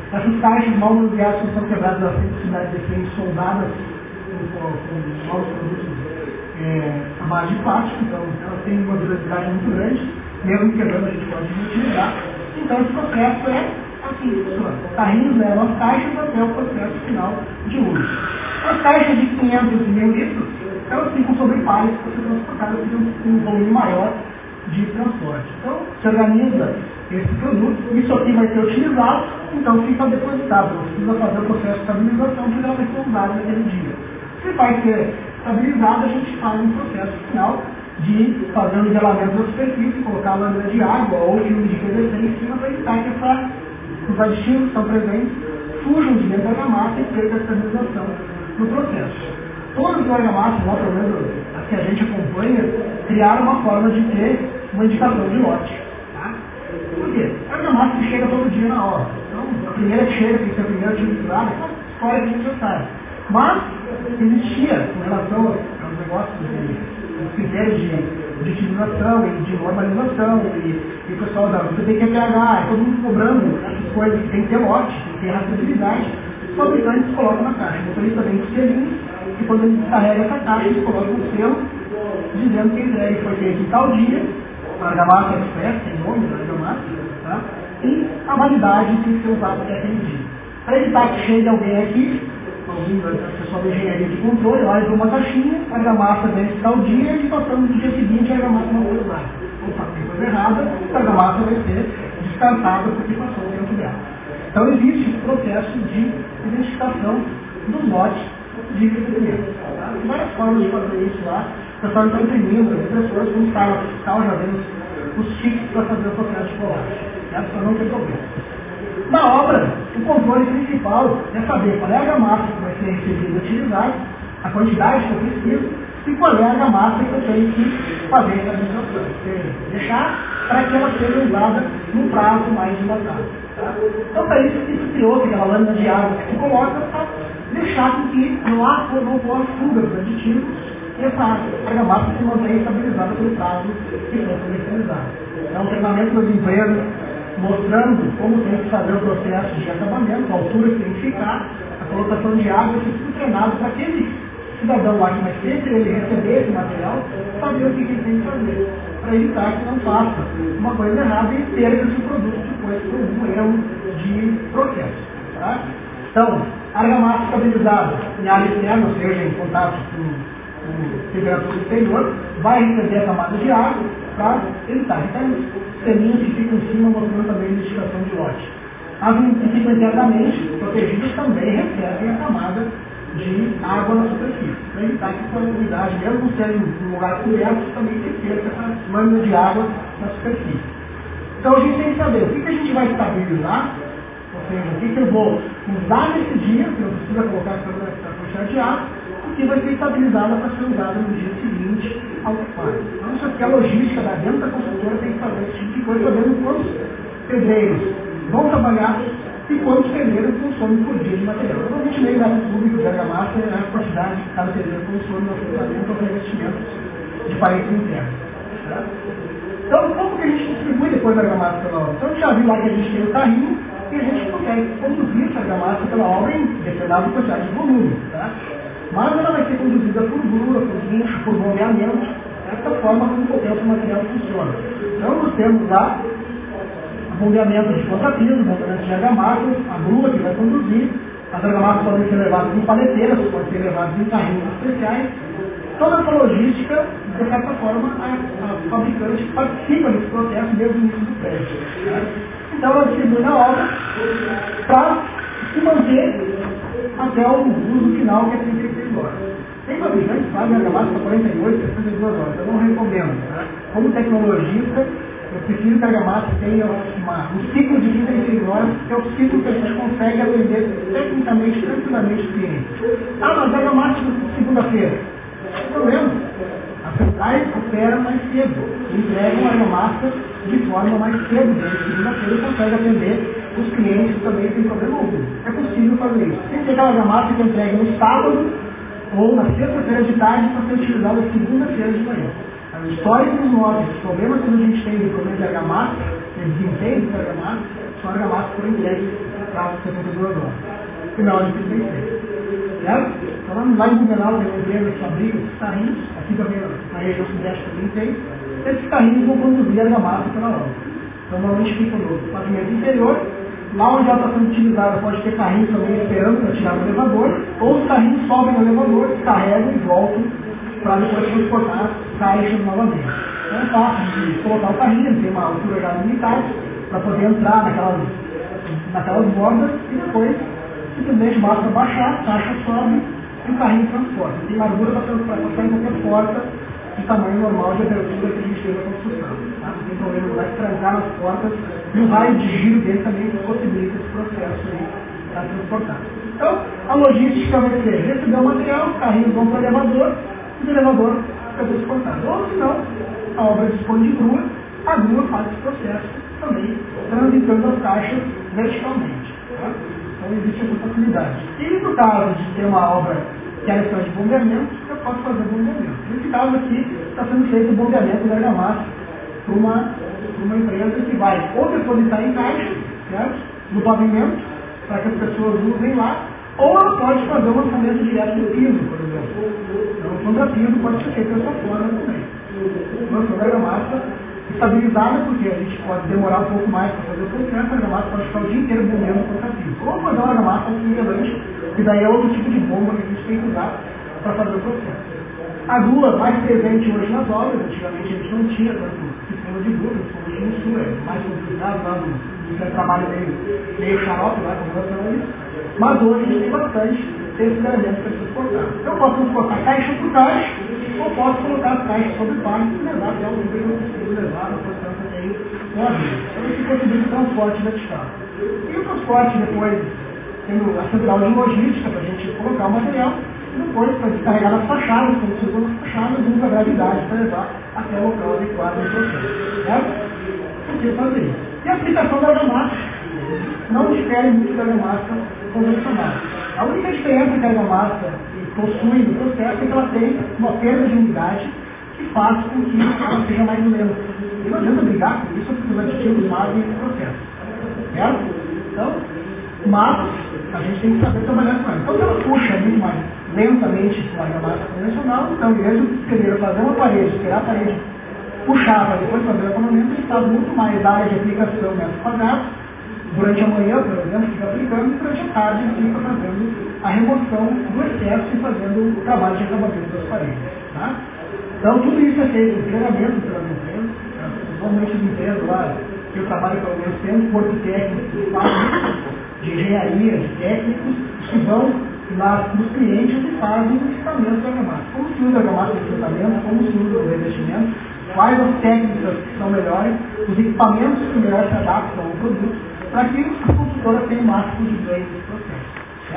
Essas caixas mal manuseadas são quebradas nas cidades diferentes, soldadas com, com novos produtos é, à base de plástico, então elas têm uma durabilidade muito grande, mesmo quebrando a gente pode reutilizar. Então esse processo é assim, funciona. Carrinhos levam as caixas até o processo final de uso. As caixas de quinhentos e mil litros, elas ficam sobre palhas para ser transportadas em um volume maior de transporte. Então, se organiza esse produto, isso aqui vai ser utilizado, então fica depositado. Não precisa fazer o processo de estabilização, porque ela vai ser usada naquele dia. Se vai ser estabilizado, a gente faz um processo final de fazer o nivelamento da superfície, colocar a lâmina de água ou filme de P V C em cima para evitar que essa, os aditivos que estão presentes fujam de dentro da argamassa e perca a estabilização no processo. Todas as argamasas, lá pelo menos as que a gente acompanha, criaram uma forma de ter uma indicação de lote. Tá? Por quê? A argamassa chega todo dia na hora. Então, a primeira que chega tem que ser a primeira utilizada, é uma história que a gente já sabe. Mas, existia, com relação aos negócios, os critérios de, de utilização e de normalização, e, e o pessoal da você tem que P H, todo mundo cobrando essas coisas, tem que ter lote, tem que ter rastreabilidade, os fabricantes colocam na caixa. O motorista vem com o selinho, e quando ele descarrega essa caixa, eles colocam um selo dizendo que a entrega foi feita em tal dia, a argamassa express, tem nome da argamassa, tá? E a validade tem que ser usada até aquele dia. Para evitar que chegue alguém aqui, alguém da pessoa da engenharia de controle, olha para uma caixinha, a argamassa vence tal dia e passando no dia seguinte a argamassa não foi usada. Opa, tem coisa errada, a argamassa vai ser descartada porque passou o tempo dela. Então existe um processo de identificação dos lotes de recebimento. Tá? Tem várias formas de fazer isso lá. O pessoal está imprimindo, as pessoas com escala fiscal já vemos os chips para fazer o processo de colagem. Essa para não ter problema. Na obra, o controle principal é saber qual é a argamassa que vai ser recebida e utilizada, a quantidade que eu preciso e qual é a argamassa que eu tenho que fazer essa administração. Deixar para que ela seja usada num prazo mais dilatado. Tá? Então, para isso, isso criou aquela lâmina de água que se coloca para deixar com que não há não ocorra fuga dos aditivos e essa argamassa se mantenha estabilizada pelo prazo que foi comercializado. Então, o treinamento das empresas mostrando como tem que fazer o processo de acabamento, a altura que tem que ficar, a colocação de água, isso tudo treinado para aquele cidadão lá que vai sempre ele receber esse material, saber o que ele tem que fazer, para evitar que não faça uma coisa errada e perca esse produto depois por um erro de processo. Tá? Então, argamassa estabilizada em área externa, ou seja, em contato com, com temperatura exterior, vai receber a camada de água para evitar. Então, selinhos que ficam em cima mostrando também a identificação de lote. As que ficam internamente protegidas também recebem a camada de água na superfície, para evitar que a umidade, mesmo sendo um lugar coberto, também tem que ter essa lâmina de água na superfície. Então a gente tem que saber o que, que a gente vai estabilizar, ou seja, o que, que eu vou usar nesse dia, que não precisa colocar essa quantidade de água, o que vai ser estabilizada para ser usada no dia seguinte ao preparo. Então isso aqui é a logística da dentro da construtora, tem que fazer esse tipo de coisa, sabendo quantos pedreiros vão trabalhar e quantos pedreiros consomem por dia de material. Normalmente, meio metro cúbico de argamassa é a quantidade que cada pedreiro consome no tratamento ou revestimento de paredes internas. Tá? Então, como que a gente distribui depois a argamassa pela obra? Então, a gente já viu lá que a gente tem o carrinho e a gente consegue conduzir essa argamassa pela obra em determinada quantidade de volume. Tá? Mas ela vai ser conduzida por grua, por guincho, por bombeamento, dessa forma como qualquer outro material funciona. Então, nós temos lá bombeamento de ponta-piso, bombeamento de argamassas, a grua que vai conduzir, as argamassas podem ser levadas em paleteiras, podem ser levadas em carrinhos especiais. Toda essa logística, de certa forma, a, a fabricante participa desse processo desde o início do prédio. Né? Então ela distribui na obra para se manter até o uso final, que é trinta e seis horas. Tem fabricantes que fazem argamassa para quarenta e oito, sessenta e duas horas, eu não recomendo. Né? Como tecnologista, eu prefiro que a argamassa tenha uma, um ciclo de trinta e seis horas, que é o ciclo que a gente consegue atender tecnicamente, tranquilamente o cliente. Ah, mas a argamassa de segunda-feira. Não tem problema. As centrais operam mais cedo, entregam a argamassa de forma mais cedo, desde segunda-feira e consegue atender os clientes também sem problema algum. É possível fazer isso. Tem que ter aquela argamassa que entrega no sábado ou na sexta-feira de tarde para ser utilizada segunda-feira de manhã. Os históricos nossos, os problemas que a gente tem de problema de argamassa, de desempenho de argamassa, são argamassas que foram entregues prazo de setenta e duas horas. Final de trinta e seis. Certo? Então, lá em Blumenau, tem uma empresa que fabrica esses carrinhos, aqui também na região sudeste também tem. Esses carrinhos vão conduzir a argamassa pela obra. Então, normalmente fica no pavimento interior. Lá onde ela está sendo utilizada, pode ter carrinhos também esperando para tirar do elevador, ou os carrinhos sobem no elevador, carregam e voltam para depois transportar caixas novamente. Então é fácil de colocar o carrinho, tem uma altura já limitada para poder entrar naquelas, naquelas bordas e depois simplesmente basta baixar, a caixa sobe e o carrinho transporta. Tem largura para passar em qualquer porta de tamanho normal de abertura que a gente tem na construção. Tá? Não tem problema, não vai trancar nas portas e o raio de giro dele também possibilita esse processo aí para transportar. Então, a logística vai ser receber o material, os carrinhos vão para o elevador e o elevador fica transportado. Ou se não, a obra dispõe de grua, a grua faz esse processo também, transitando as caixas verticalmente. Tá? Então, existe essa facilidade. E no caso de ter uma obra que é questão de bombeamento, eu posso fazer bombeamento. Nesse caso aqui, está sendo feito o bombeamento da argamassa para uma, uma empresa que vai ou depositar em caixa, certo? No pavimento, para que as pessoas usem lá, ou ela pode fazer um lançamento direto no piso, por exemplo. Então, o contrapiso pode ser feito dessa forma também. Lançando a argamassa estabilizada, porque a gente pode demorar um pouco mais para fazer o processo, a argamassa pode ficar o dia inteiro bombeando o contrapiso. Ou fazer uma argamassa auxiliante, que daí é outro tipo de bomba que a gente tem que usar para fazer o processo. A grua mais presente hoje nas obras, antigamente a gente não tinha tanto sistema de grua, principalmente no sul, é mais complicado lá no, no trabalho meio, meio xarope lá com relação a isso. Mas hoje a gente tem bastante desses elementos para transportar. Então eu posso transportar caixa por caixa, ou posso colocar as caixas sobre palho e levar até o nível que eu consigo levar na posição que eu tenho no avião. Então isso possibilita o transporte vertical. E o transporte depois, tendo a central de logística para a gente colocar o material, e depois para descarregar nas fachadas, quando se usa nas fachadas, usa a gravidade para levar até o local adequado do processo. Certo? Por que fazer isso? E a aplicação da argamassa não difere muito da argamassa convencional. A única diferença que a argamassa possui no processo é que ela tem uma perda de umidade que faz com que ela seja mais lenta. E não adianta brigar com isso, porque os aditivos fazem esse processo. Certo? Então, mas a gente tem que saber trabalhar com ela. Então, se ela puxa muito mais lentamente com a argamassa convencional, então, em vez de primeiro fazer uma parede, esperar a parede puxar para depois fazer o acabamento, ele faz muito mais área de aplicação metros quadrados. Durante a manhã, por exemplo, fica aplicando, e durante a tarde fica fazendo a remoção do excesso e fazendo o trabalho de acabamento das paredes. Tá? Então, tudo isso é feito em treinamento pelas empresas. Tá? Normalmente as empresas lá, que eu trabalho pelo menos, tem um corpo técnico que faz de engenharia, de técnicos, que vão lá nos clientes e fazem o equipamento da argamassa. Como se usa a argamassa de tratamento, como se usa o revestimento, quais as técnicas que são melhores, os equipamentos que melhor se adaptam ao produto, para que a consultora tenha o máximo de ganho nesse processo.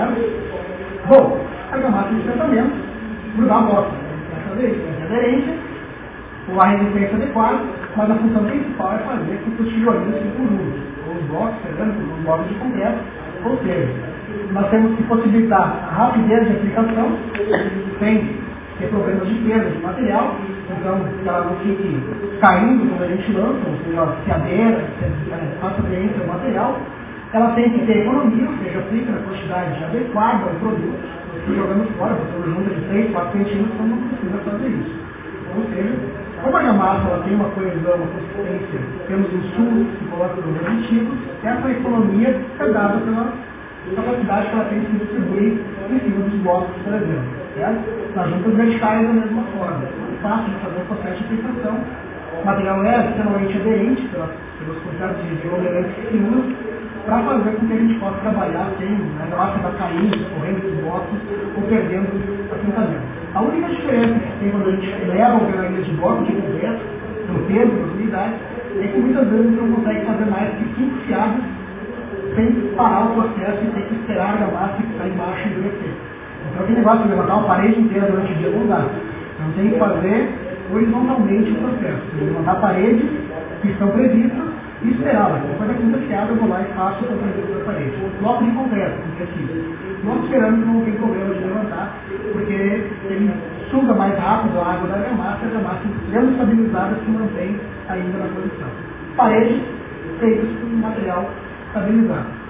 Certo? Bom, a argamassa de tratamento, grudar a bota. Quer fazer isso? Tem aderência, ou a resistência adequada, mas a função principal é fazer com que os tijolinhos fiquem juntos, ou os blocos, pegando os blocos de concreto, ou seja, nós temos que possibilitar a rapidez de aplicação, sem ter problemas de perda de material, então que ela não fique caindo quando a gente lança, ou seja, se adera, se faça aderência ao material. Ela tem que ter economia, ou seja, aplica na quantidade adequada ao produto. Se jogando fora, você junta de três, quatro centímetros, então não precisa fazer isso. Ou seja, como a argamassa ela tem uma coesão, uma consistência, temos insumos que colocam nos aditivos, essa economia é dada pela capacidade que ela tem de se distribuir em cima dos blocos, por exemplo. Certo? Nas juntas verticais da mesma forma. É fácil de fazer o processo de aplicação. O material é extremamente aderente pelas, pelos quantidades de aglomerantes que se usam para fazer com que a gente possa trabalhar sem a argamassa vai caindo, escorrendo dos blocos ou perdendo assentamento. A única diferença que tem quando a gente leva o alvenaria de bloco de concreto, pelo peso, pela unidade, é que muitas vezes a gente não consegue fazer mais que cinco fiadas sem parar o processo e ter que esperar a argamassa que está embaixo endurecer. Então aquele negócio de levantar uma parede inteira durante o dia não dá. Então tem que fazer horizontalmente o processo. Tem que levantar paredes que estão previstas e esperá-las. Depois da quinta fiada eu vou lá e faço o comprimento da parede. Bloco de concreto, com tecido. Bloco de cerâmico não tem problema de levantar, porque ele suga mais rápido a água da argamassa e a argamassa, mesmo estabilizada, se mantém ainda na posição. Paredes feitas com material estabilizado.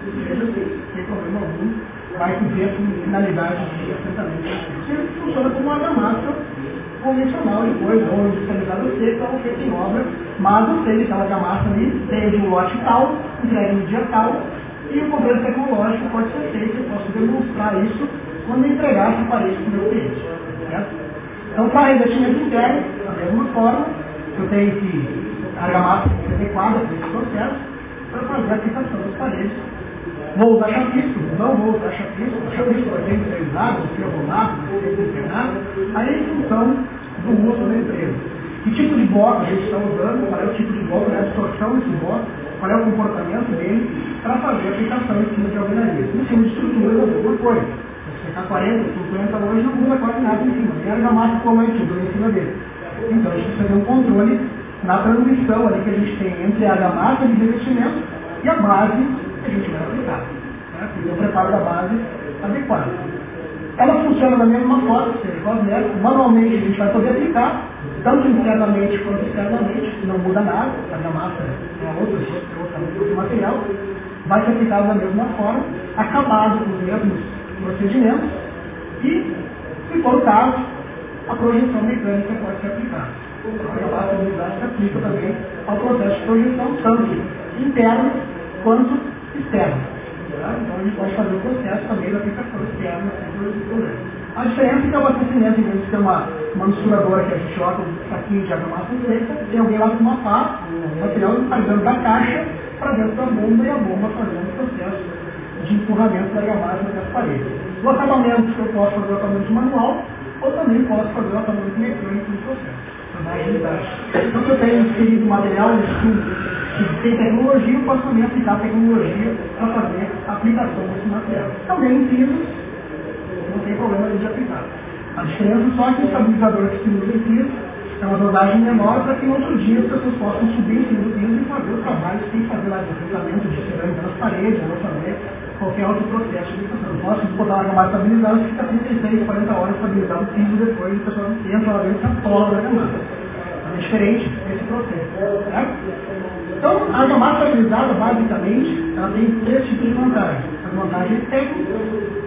ou seja, sem problema algum, vai cumprir a finalidade de assentamento. Isso funciona como uma argamassa convencional depois, ou industrializada seca, ou feita em obra, mas não sei, aquela argamassa ali veio de um lote tal, entregue no dia tal, e o controle tecnológico pode ser feito, eu posso demonstrar isso quando eu entregar essa parede para o meu cliente. Certo? Então, para revestimento interno, da mesma forma, eu tenho que a argamassa tem que ser adequada para esse processo, para fazer a aplicação das paredes. Vou usar chapisco, não vou usar chapisco, o chapisco vai ser industrializado, vai ser arrumado, vai ser internado, aí em função do uso da empresa. Que tipo de bloco a gente está usando, qual é o tipo de bloco, qual é a absorção desse bloco, qual é o comportamento dele, para fazer a aplicação em cima de alvenaria. Em cima de estrutura, da mesma coisa. Se ficar quarenta, cinquenta hoje, não muda quase nada em cima, nem a argamassa como é tudo em cima dele. Então a gente precisa ter um controle na transição ali que a gente tem entre a argamassa de revestimento e a base que a gente vai aplicar. Certo? E o preparo da base adequado. Ela funciona da mesma forma, ou seja, cosmético. Manualmente a gente vai poder aplicar, tanto internamente quanto externamente, não muda nada, a argamassa é outro, outro, outro material, vai ser aplicado da mesma forma, acabado com os mesmos procedimentos, e, se for o caso, a projeção mecânica pode ser aplicada. A argamassa de unidade se aplica também ao processo de projeção, tanto interno quanto externo. Tá? Então a gente pode fazer o processo também da aplicação externa sem problema. A diferença é que o abastecimento, em vez de ser uma, uma misturadora que a gente joga um saquinho de argamassa seca, tem alguém lá com uma pá, um material fazendo da caixa para dentro da bomba e a bomba fazendo o processo de empurramento da argamassa nas paredes. O acabamento eu posso fazer o acabamento manual ou também posso fazer o acabamento mecânico no processo. Então, se eu tenho inserido material que tem tecnologia, eu posso também aplicar a tecnologia para fazer a aplicação desse material. Também em pisos, não tem problema de aplicar. A diferença só é que o estabilizador que se usa em piso é uma dosagem menor para que no outro dia as pessoas possam subir em cima do piso e fazer o trabalho sem fazer lá deslizamento de cerâmica nas paredes, ou fazer qualquer outro processo de aplicação. Eu posso botar uma argamassa estabilizada e fica trinta e seis, quarenta horas estabilizado o piso, depois a pessoa entra lá dentro e atola da argamassa. É diferente desse processo. Certo? Então, a argamassa estabilizada, basicamente, ela tem três tipos de vantagens. As vantagens técnicas,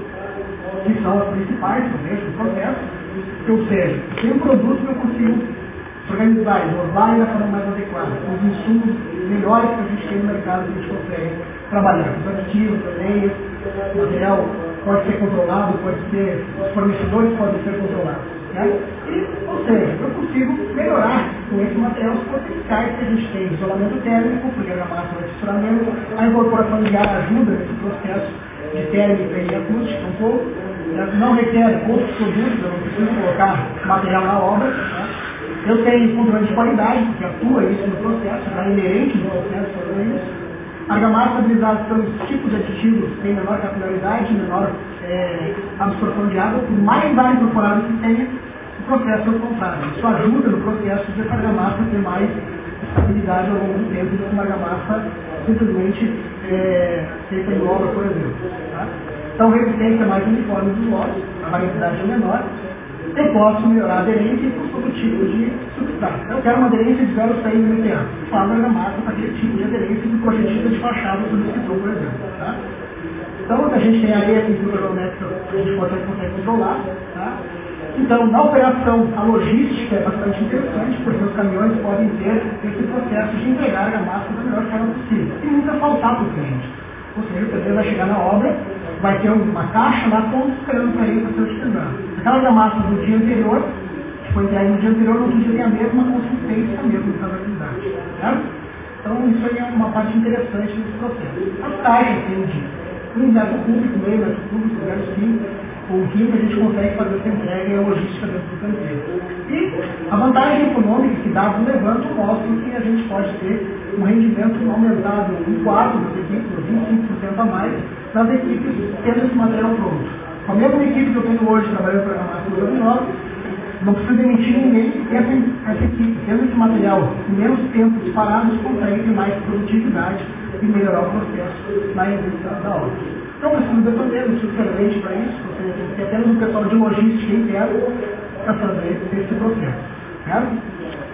que são as principais do processo, ou seja, tem um produto que eu consigo organizar, dosar da forma mais adequada, com os insumos melhores que a gente tem no mercado que a gente consegue trabalhar, com aditivos, areias, material pode ser controlado, pode ser, os fornecedores podem ser controlados. Né? E, ou seja, eu consigo melhorar com esse material os potenciais que a gente tem, isolamento térmico, porque a argamassa vai fissuramento, a incorporação de ar ajuda nesse processo de térmica e acústica um pouco, não requer outros produtos, eu não preciso colocar material na obra. Né? Eu tenho controle de qualidade, que atua isso no processo, é inerente no processo fazer isso. A argamassa estabilizada pelos tipos de aditivos tem menor capilaridade, menor é, absorção de água, por mais ar incorporado que tenha, o processo é o contrário. Isso ajuda no processo de a argamassa ter mais estabilidade ao longo do tempo do que uma argamassa simplesmente é, feita em obra, por exemplo. Tá? Então, a resistência é mais uniforme dos lotes, a variedade é menor. Eu posso melhorar a aderência com todo tipo de substrato. Eu quero uma aderência de zero vírgula seis M P A. Falo argamassa para aquele tipo de aderência de projetiva de fachada sobre esse tubo, por exemplo. Tá? Então, a gente tem areia com pintura geométrica, a gente pode consegue controlar. Tá? Então, na operação, a logística é bastante interessante, porque os caminhões podem ter esse processo de entregar a argamassa da melhor forma possível. E nunca faltar para o cliente. Ou seja, o pedreiro vai chegar na obra, vai ter uma caixa lá todos esperando para ele para ser utilizado. Aquela argamassa do dia anterior, que foi entregue no dia anterior, no outro dia tem a mesma consistência, a mesma usabilidade. Certo? Então, isso aí é uma parte interessante desse processo. As caixas tem de um metro cúbico, meio metro cúbico, zero vírgula cinco, ou quinto, a gente consegue fazer essa entrega e a logística dentro do canteiro. E a vantagem econômica que dá do levanto mostra que a gente pode ter um rendimento aumentado em quatro das equipes, vinte e cinco por cento a mais, nas equipes tendo esse material pronto. Com a mesma equipe que eu tenho hoje trabalhando para a argamassa nova, não preciso demitir ninguém, e essa, essa equipe, tendo esse material em menos tempo disparado, consegue ter mais produtividade e melhorar o processo na execução da obra. Não preciso depender, não preciso ter gente para isso, ou seja, tem apenas um pessoal de logística interno para fazer esse processo. Certo?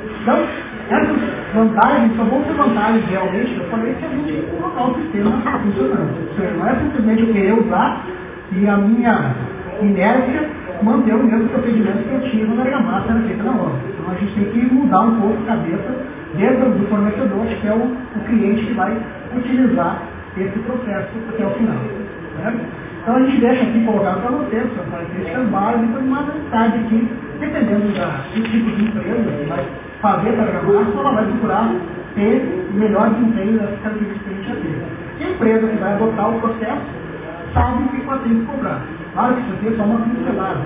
Então, essas vantagens só vão ser vantagens realmente, eu falei, se a gente colocar o sistema funcionando. Ou seja, não é simplesmente eu querer usar e a minha inércia manter o mesmo procedimento que eu tinha quando a argamassa era feita na obra. Então a gente tem que mudar um pouco a cabeça dentro do fornecedor, que é o, o cliente que vai utilizar esse processo até o final. Certo? Então a gente deixa aqui colocar para vocês as características básicas, mas a gente sabe que, dependendo da, do tipo de empresa que vai fazer a argamassa, ela vai procurar ter o melhor desempenho dessas características que a gente já teve. E a empresa que vai adotar o processo sabe o que ela tem que cobrar. Claro que isso aqui é só uma pincelada.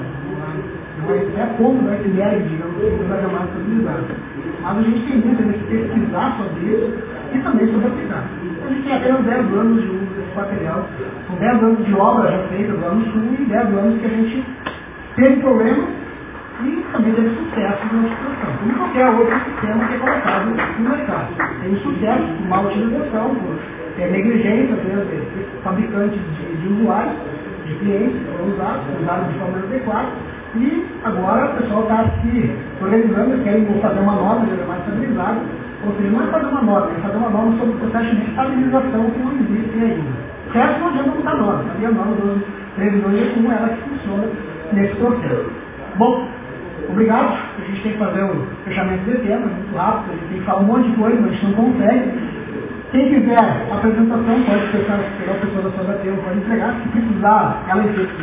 Não é como vai ser médio, digamos assim, da argamassa estabilizada. Mas a gente tem muito a pesquisar sobre isso e também sobre aplicar. A gente tem apenas dez anos de uso desse material. São dez anos de obra já feita lá no sul e dez anos que a gente teve problema e também teve sucesso na utilização. Como qualquer outro sistema que é colocado no mercado. Tem sucesso por má utilização, por é, negligência, às vezes, de fabricantes de, de usuários, de clientes que foram usados, usados de forma inadequada. E agora o pessoal está se organizando, querem fazer uma nota de argamassa estabilizada, ou seja, não é fazer uma nota, é fazer uma nota sobre o processo de estabilização que não existe ainda. Certo, não adianta mudar nota, ali a nota dos previsões é como ela que funciona nesse processo. Bom, obrigado, a gente tem que fazer o fechamento desse tema, muito rápido, a gente tem que falar um monte de coisa, mas a gente não consegue. Quem quiser a apresentação, pode pegar a pessoa da sua tempo, pode entregar. Se precisar, ela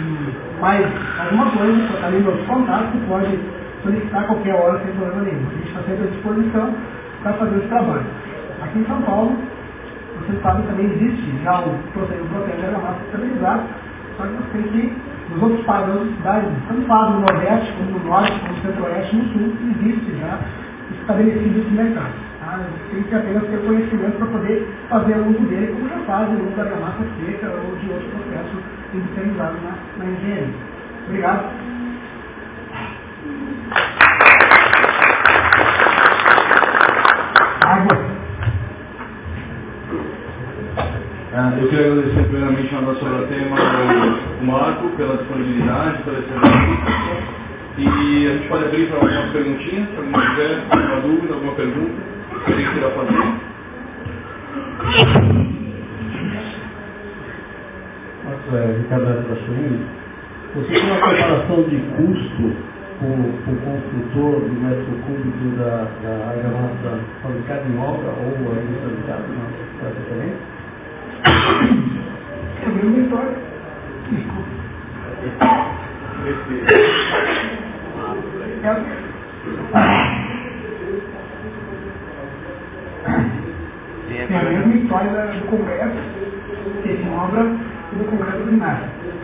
mais alguma coisa, está ali nos contatos, pode solicitar qualquer hora sem problema nenhum. A gente está sempre à disposição para fazer esse trabalho. Aqui em São Paulo, vocês sabem, também existe já o processo de argamassa estabilizado, só que você tem que, nos outros padrões de cidades, tanto faz no Nordeste, como no Norte, como no Centro-Oeste, no Sul, existe já estabelecido esse mercado. Tá? Tem que apenas ter conhecimento para poder fazer o uso dele, como já faz o uso da argamassa seca ou de outros processos industrializados na, na engenharia. Obrigado. Água. Ah, eu queria agradecer primeiramente ao nosso tema, o Marco, pela disponibilidade, pela excelência. E a gente pode abrir para algumas perguntinhas, se alguém tiver alguma dúvida, alguma pergunta que ele queira fazer. Nossa, é, Ricardo Braçoini, você tem uma comparação de custo com o construtor do metro cúbico da, da argamassa fabricada em obra ou a industrializada? Não, está diferente? É a mesma história. É a mesma história do concreto, que em obra e do concreto primário.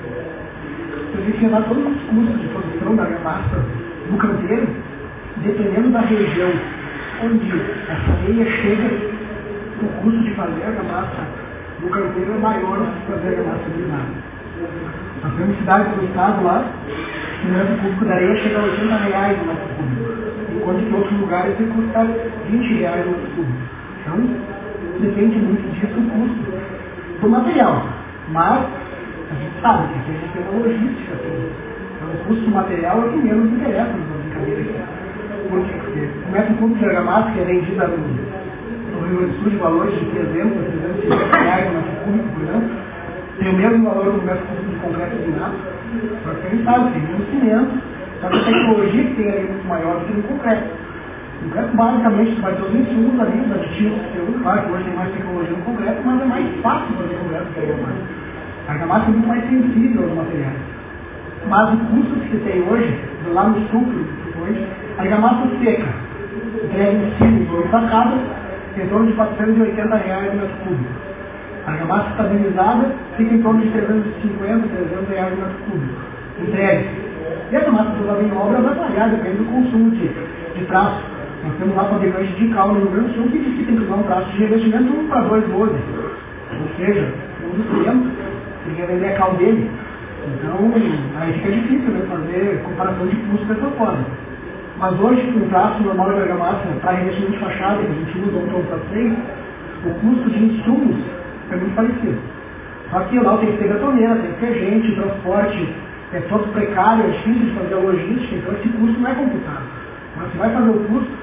Se a gente levar todos os custos de produção da argamassa no canteiro, dependendo da região onde essa areia chega, o custo de fazer a argamassa no canteiro é maior do que fazer a argamassa primária. Nós temos cidades do estado lá, que o metro cúbico da areia chega a oitenta reais no metro cúbico, enquanto que em outros lugares ele custa vinte reais no metro cúbico. Então, depende muito disso o custo do material. Mas, a gente sabe que a gente tem uma logística assim. Então, o custo do material é o que menos interessa nessa brincadeira aqui. Por quê? Porque o metro cúbico de argamassa, que é vendida no, no Rio Grande do Sul, de valores de trezentos a trezentos e cinquenta reais no metro cúbico, por exemplo, tem o mesmo valor do metro cúbico de concreto minado, só que a gente sabe que tem menos cimento, só que a tecnologia que tem ali é muito maior do que no concreto. O concreto, basicamente, vai ter os insumos ali, os aditivos que você usa, claro que hoje tem mais tecnologia no concreto, mas é mais fácil fazer concreto que a argamassa. A argamassa é muito mais sensível aos materiais. Mas o custo que você tem hoje, lá no sul, hoje, a argamassa seca, entrega em silos ou empacada, em torno de quatrocentos e oitenta reais no metro cúbico. A argamassa estabilizada fica em torno de trezentos e cinquenta, trezentos reais no metro cúbico. Entregue. E a argamassa toda em obra vai variar, depende do consumo de, de traço. Nós temos lá fabricantes de cal no Rio Grande do Sul que diz que tem que usar um traço de revestimento um para dois doze. Ou seja, um dos clientes queria vender a cal dele. Então, aí fica difícil, né, fazer comparação de custo dessa forma. Mas hoje, com o traço normal de argamassa para revestimento de fachada, que a gente usa um tom para seis, o custo de insumos é muito parecido. Só que lá tem que ter betoneira, tem que ter gente, transporte, é todo precário, é difícil de fazer a logística, então esse custo não é computado. Mas se vai fazer o custo,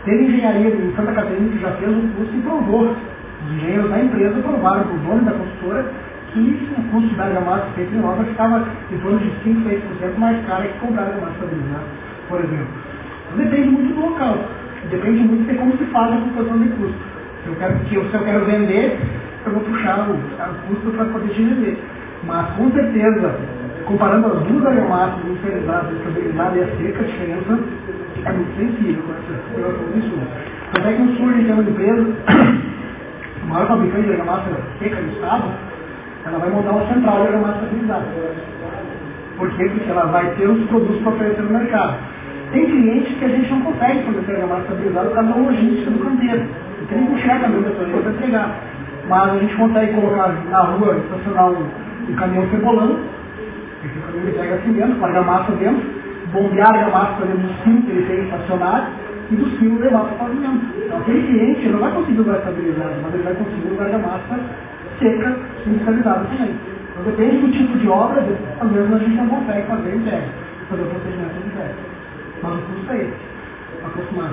Teve engenharia em Santa Catarina que já fez o curso e provou. Os engenheiros da empresa provaram para o dono da construtora que o custo da argamassa feita em obra ficava em torno de cinco, seis por cento mais caro que comprar argamassa estabilizada, por exemplo. Então, depende muito do local. Depende muito de como se faz a composição de custo. Se eu quero, se eu quero vender, eu vou puxar o, o custo para poder te vender. Mas, com certeza, comparando as duas argamassas, industrializadas, estabilizada e a seca, a diferença é muito sensível com essa relação de insumo. Tanto é que no sul, a gente tem uma empresa, a maior fabricante de argamassa seca do estado, ela vai montar uma central de argamassa estabilizada. Por quê? Porque ela vai ter os produtos para oferecer no mercado. Tem clientes que a gente não consegue fornecer argamassa estabilizada por causa da logística do canteiro. Tem que puxar caminhão da torneira para entregar. Mas a gente consegue colocar na rua, estacionar um, um caminhão cebolando, esse caminhão entrega cimento, com argamassa dentro, bombear a argamassa para dentro do sino que ele tem estacionário e do sino levar para o pavimento. Então aquele cliente não vai conseguir usar estabilizado, mas ele vai conseguir usar argamassa seca e estabilizada também. Então depende do tipo de obra, às vezes a gente não consegue fazer entrega, fazer o procedimento de entrega. Mas o custo é esse, aproximado.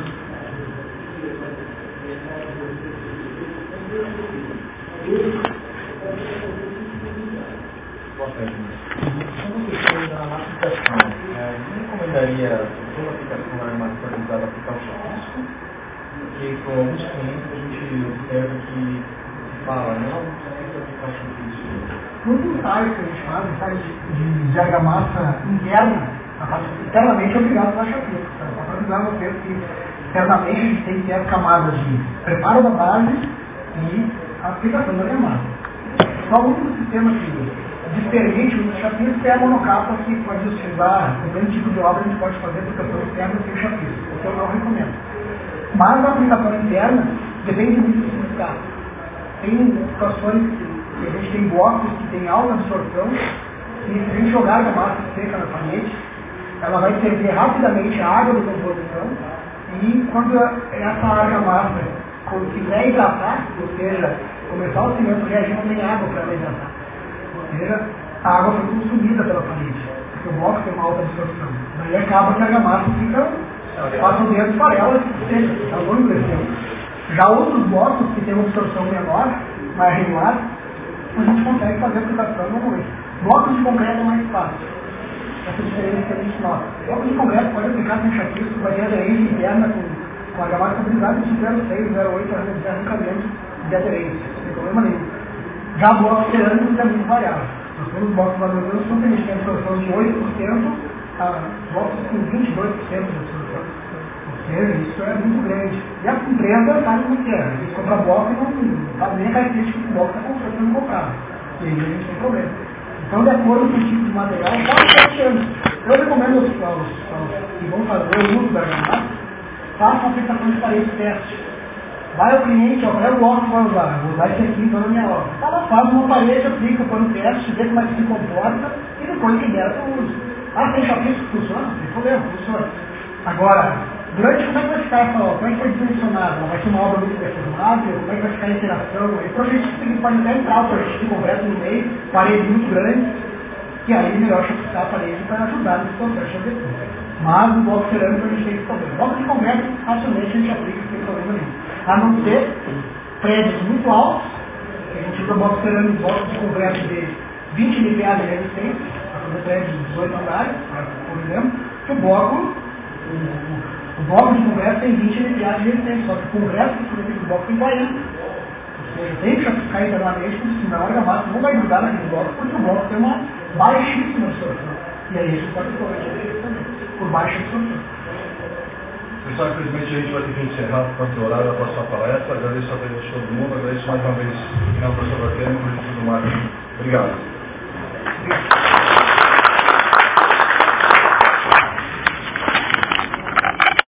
Boa tarde. Como questão da aplicação, eu recomendaria toda a aplicação da argamassa estabilizada aplicar o chapisco, porque com alguns clientes a gente observa que fala, não, tem que aplicar o chapisco. Nos ensaios que a gente faz, ensaios de, de argamassa interna, internamente é obrigado a usar chapisco. Para avisar vocês que internamente a gente tem que ter as camadas de preparo da base e a aplicação da argamassa. Só o único sistema que de permite o chapisco é a monocapa que pode utilizar, dependendo do tipo de obra a gente pode fazer aplicação externa sem chapisco, o que eu não recomendo. Mas a aplicação interna depende muito do significado. Tem situações que a gente tem blocos que tem alta absorção e se a gente jogar a argamassa seca na parede, ela vai perder rapidamente a água da composição e quando essa argamassa quiser hidratar, ou seja, começar o cimento reagir, não tem água para ela hidratar. Ou seja, a água foi consumida pela parede, porque o bloco tem uma alta absorção. Daí acaba que a argamassa fica, passa o dedo para ela e seca, ela não endureceu. Já outros blocos que têm uma absorção menor, mais regular, a gente consegue fazer a aplicação normalmente. Blocos de concreto é mais fácil. Essa diferença que a gente nota. Blocos de concreto pode aplicar sem chapisco, vai ter aderência interna com, com a argamassa estabilizada de zero vírgula seis, zero vírgula oito a arrancamento de aderência, sem problema nenhum. Já blocos cerâmicos é muito variável. Nós temos blocos valorizados que têm absorção de oito por cento a blocos com vinte e dois por cento de absorção. Ou seja, isso é muito grande. E a empresa sabe como que é. A gente compra bloco e não sabe nem a característica que o bloco está sendo comprado. E aí a gente tem problema. Então, de acordo com o tipo de material, pode ser sete anos. Eu recomendo aos, aos, aos que vão fazer o uso da argamassa, façam a aplicação de parede teste. Vai ao cliente, ó, qual é o bloco que vai usar? Vou usar esse aqui então na minha obra. Ela faz uma parede, aplica, põe no teste, vê como é que se comporta e depois libera para o uso. Ah, tem chapisco que funciona? Não tem problema, funciona. Agora, durante como é que vai ficar essa obra? Como é que foi dimensionada? Vai ser uma obra muito deformável? Como é que vai ficar a interação? E projetistas que podem até entrar o projeto de concreto no meio, parede muito grande, e aí é melhor chapiscar a parede para ajudar nesse processo de depois. Mas no bloco cerâmico a gente tem esse problema. Bloco de concreto, facilmente a gente aplica sem problema nenhum. A não ser prédios muito altos, que a gente usa bloco cerâmico, bloco de concreto de vinte mil de resistência, para fazer prédios de dezoito andares, por exemplo, que o bloco, o, o, o bloco de concreto tem vinte mil de resistência, só que o concreto do bloco tem quarenta. Ou seja, tem que chapiscar internamente, porque senão a argamassa não vai grudar naquele bloco, porque o bloco tem uma baixíssima absorção. E aí a gente pode corrigir também, por baixa absorção. Pessoal, infelizmente a gente vai ter que encerrar por conta do horário da próxima palestra. Agradeço a presença de todo mundo, agradeço mais uma vez ao professor Batema e ao professor do Marcos. Obrigado.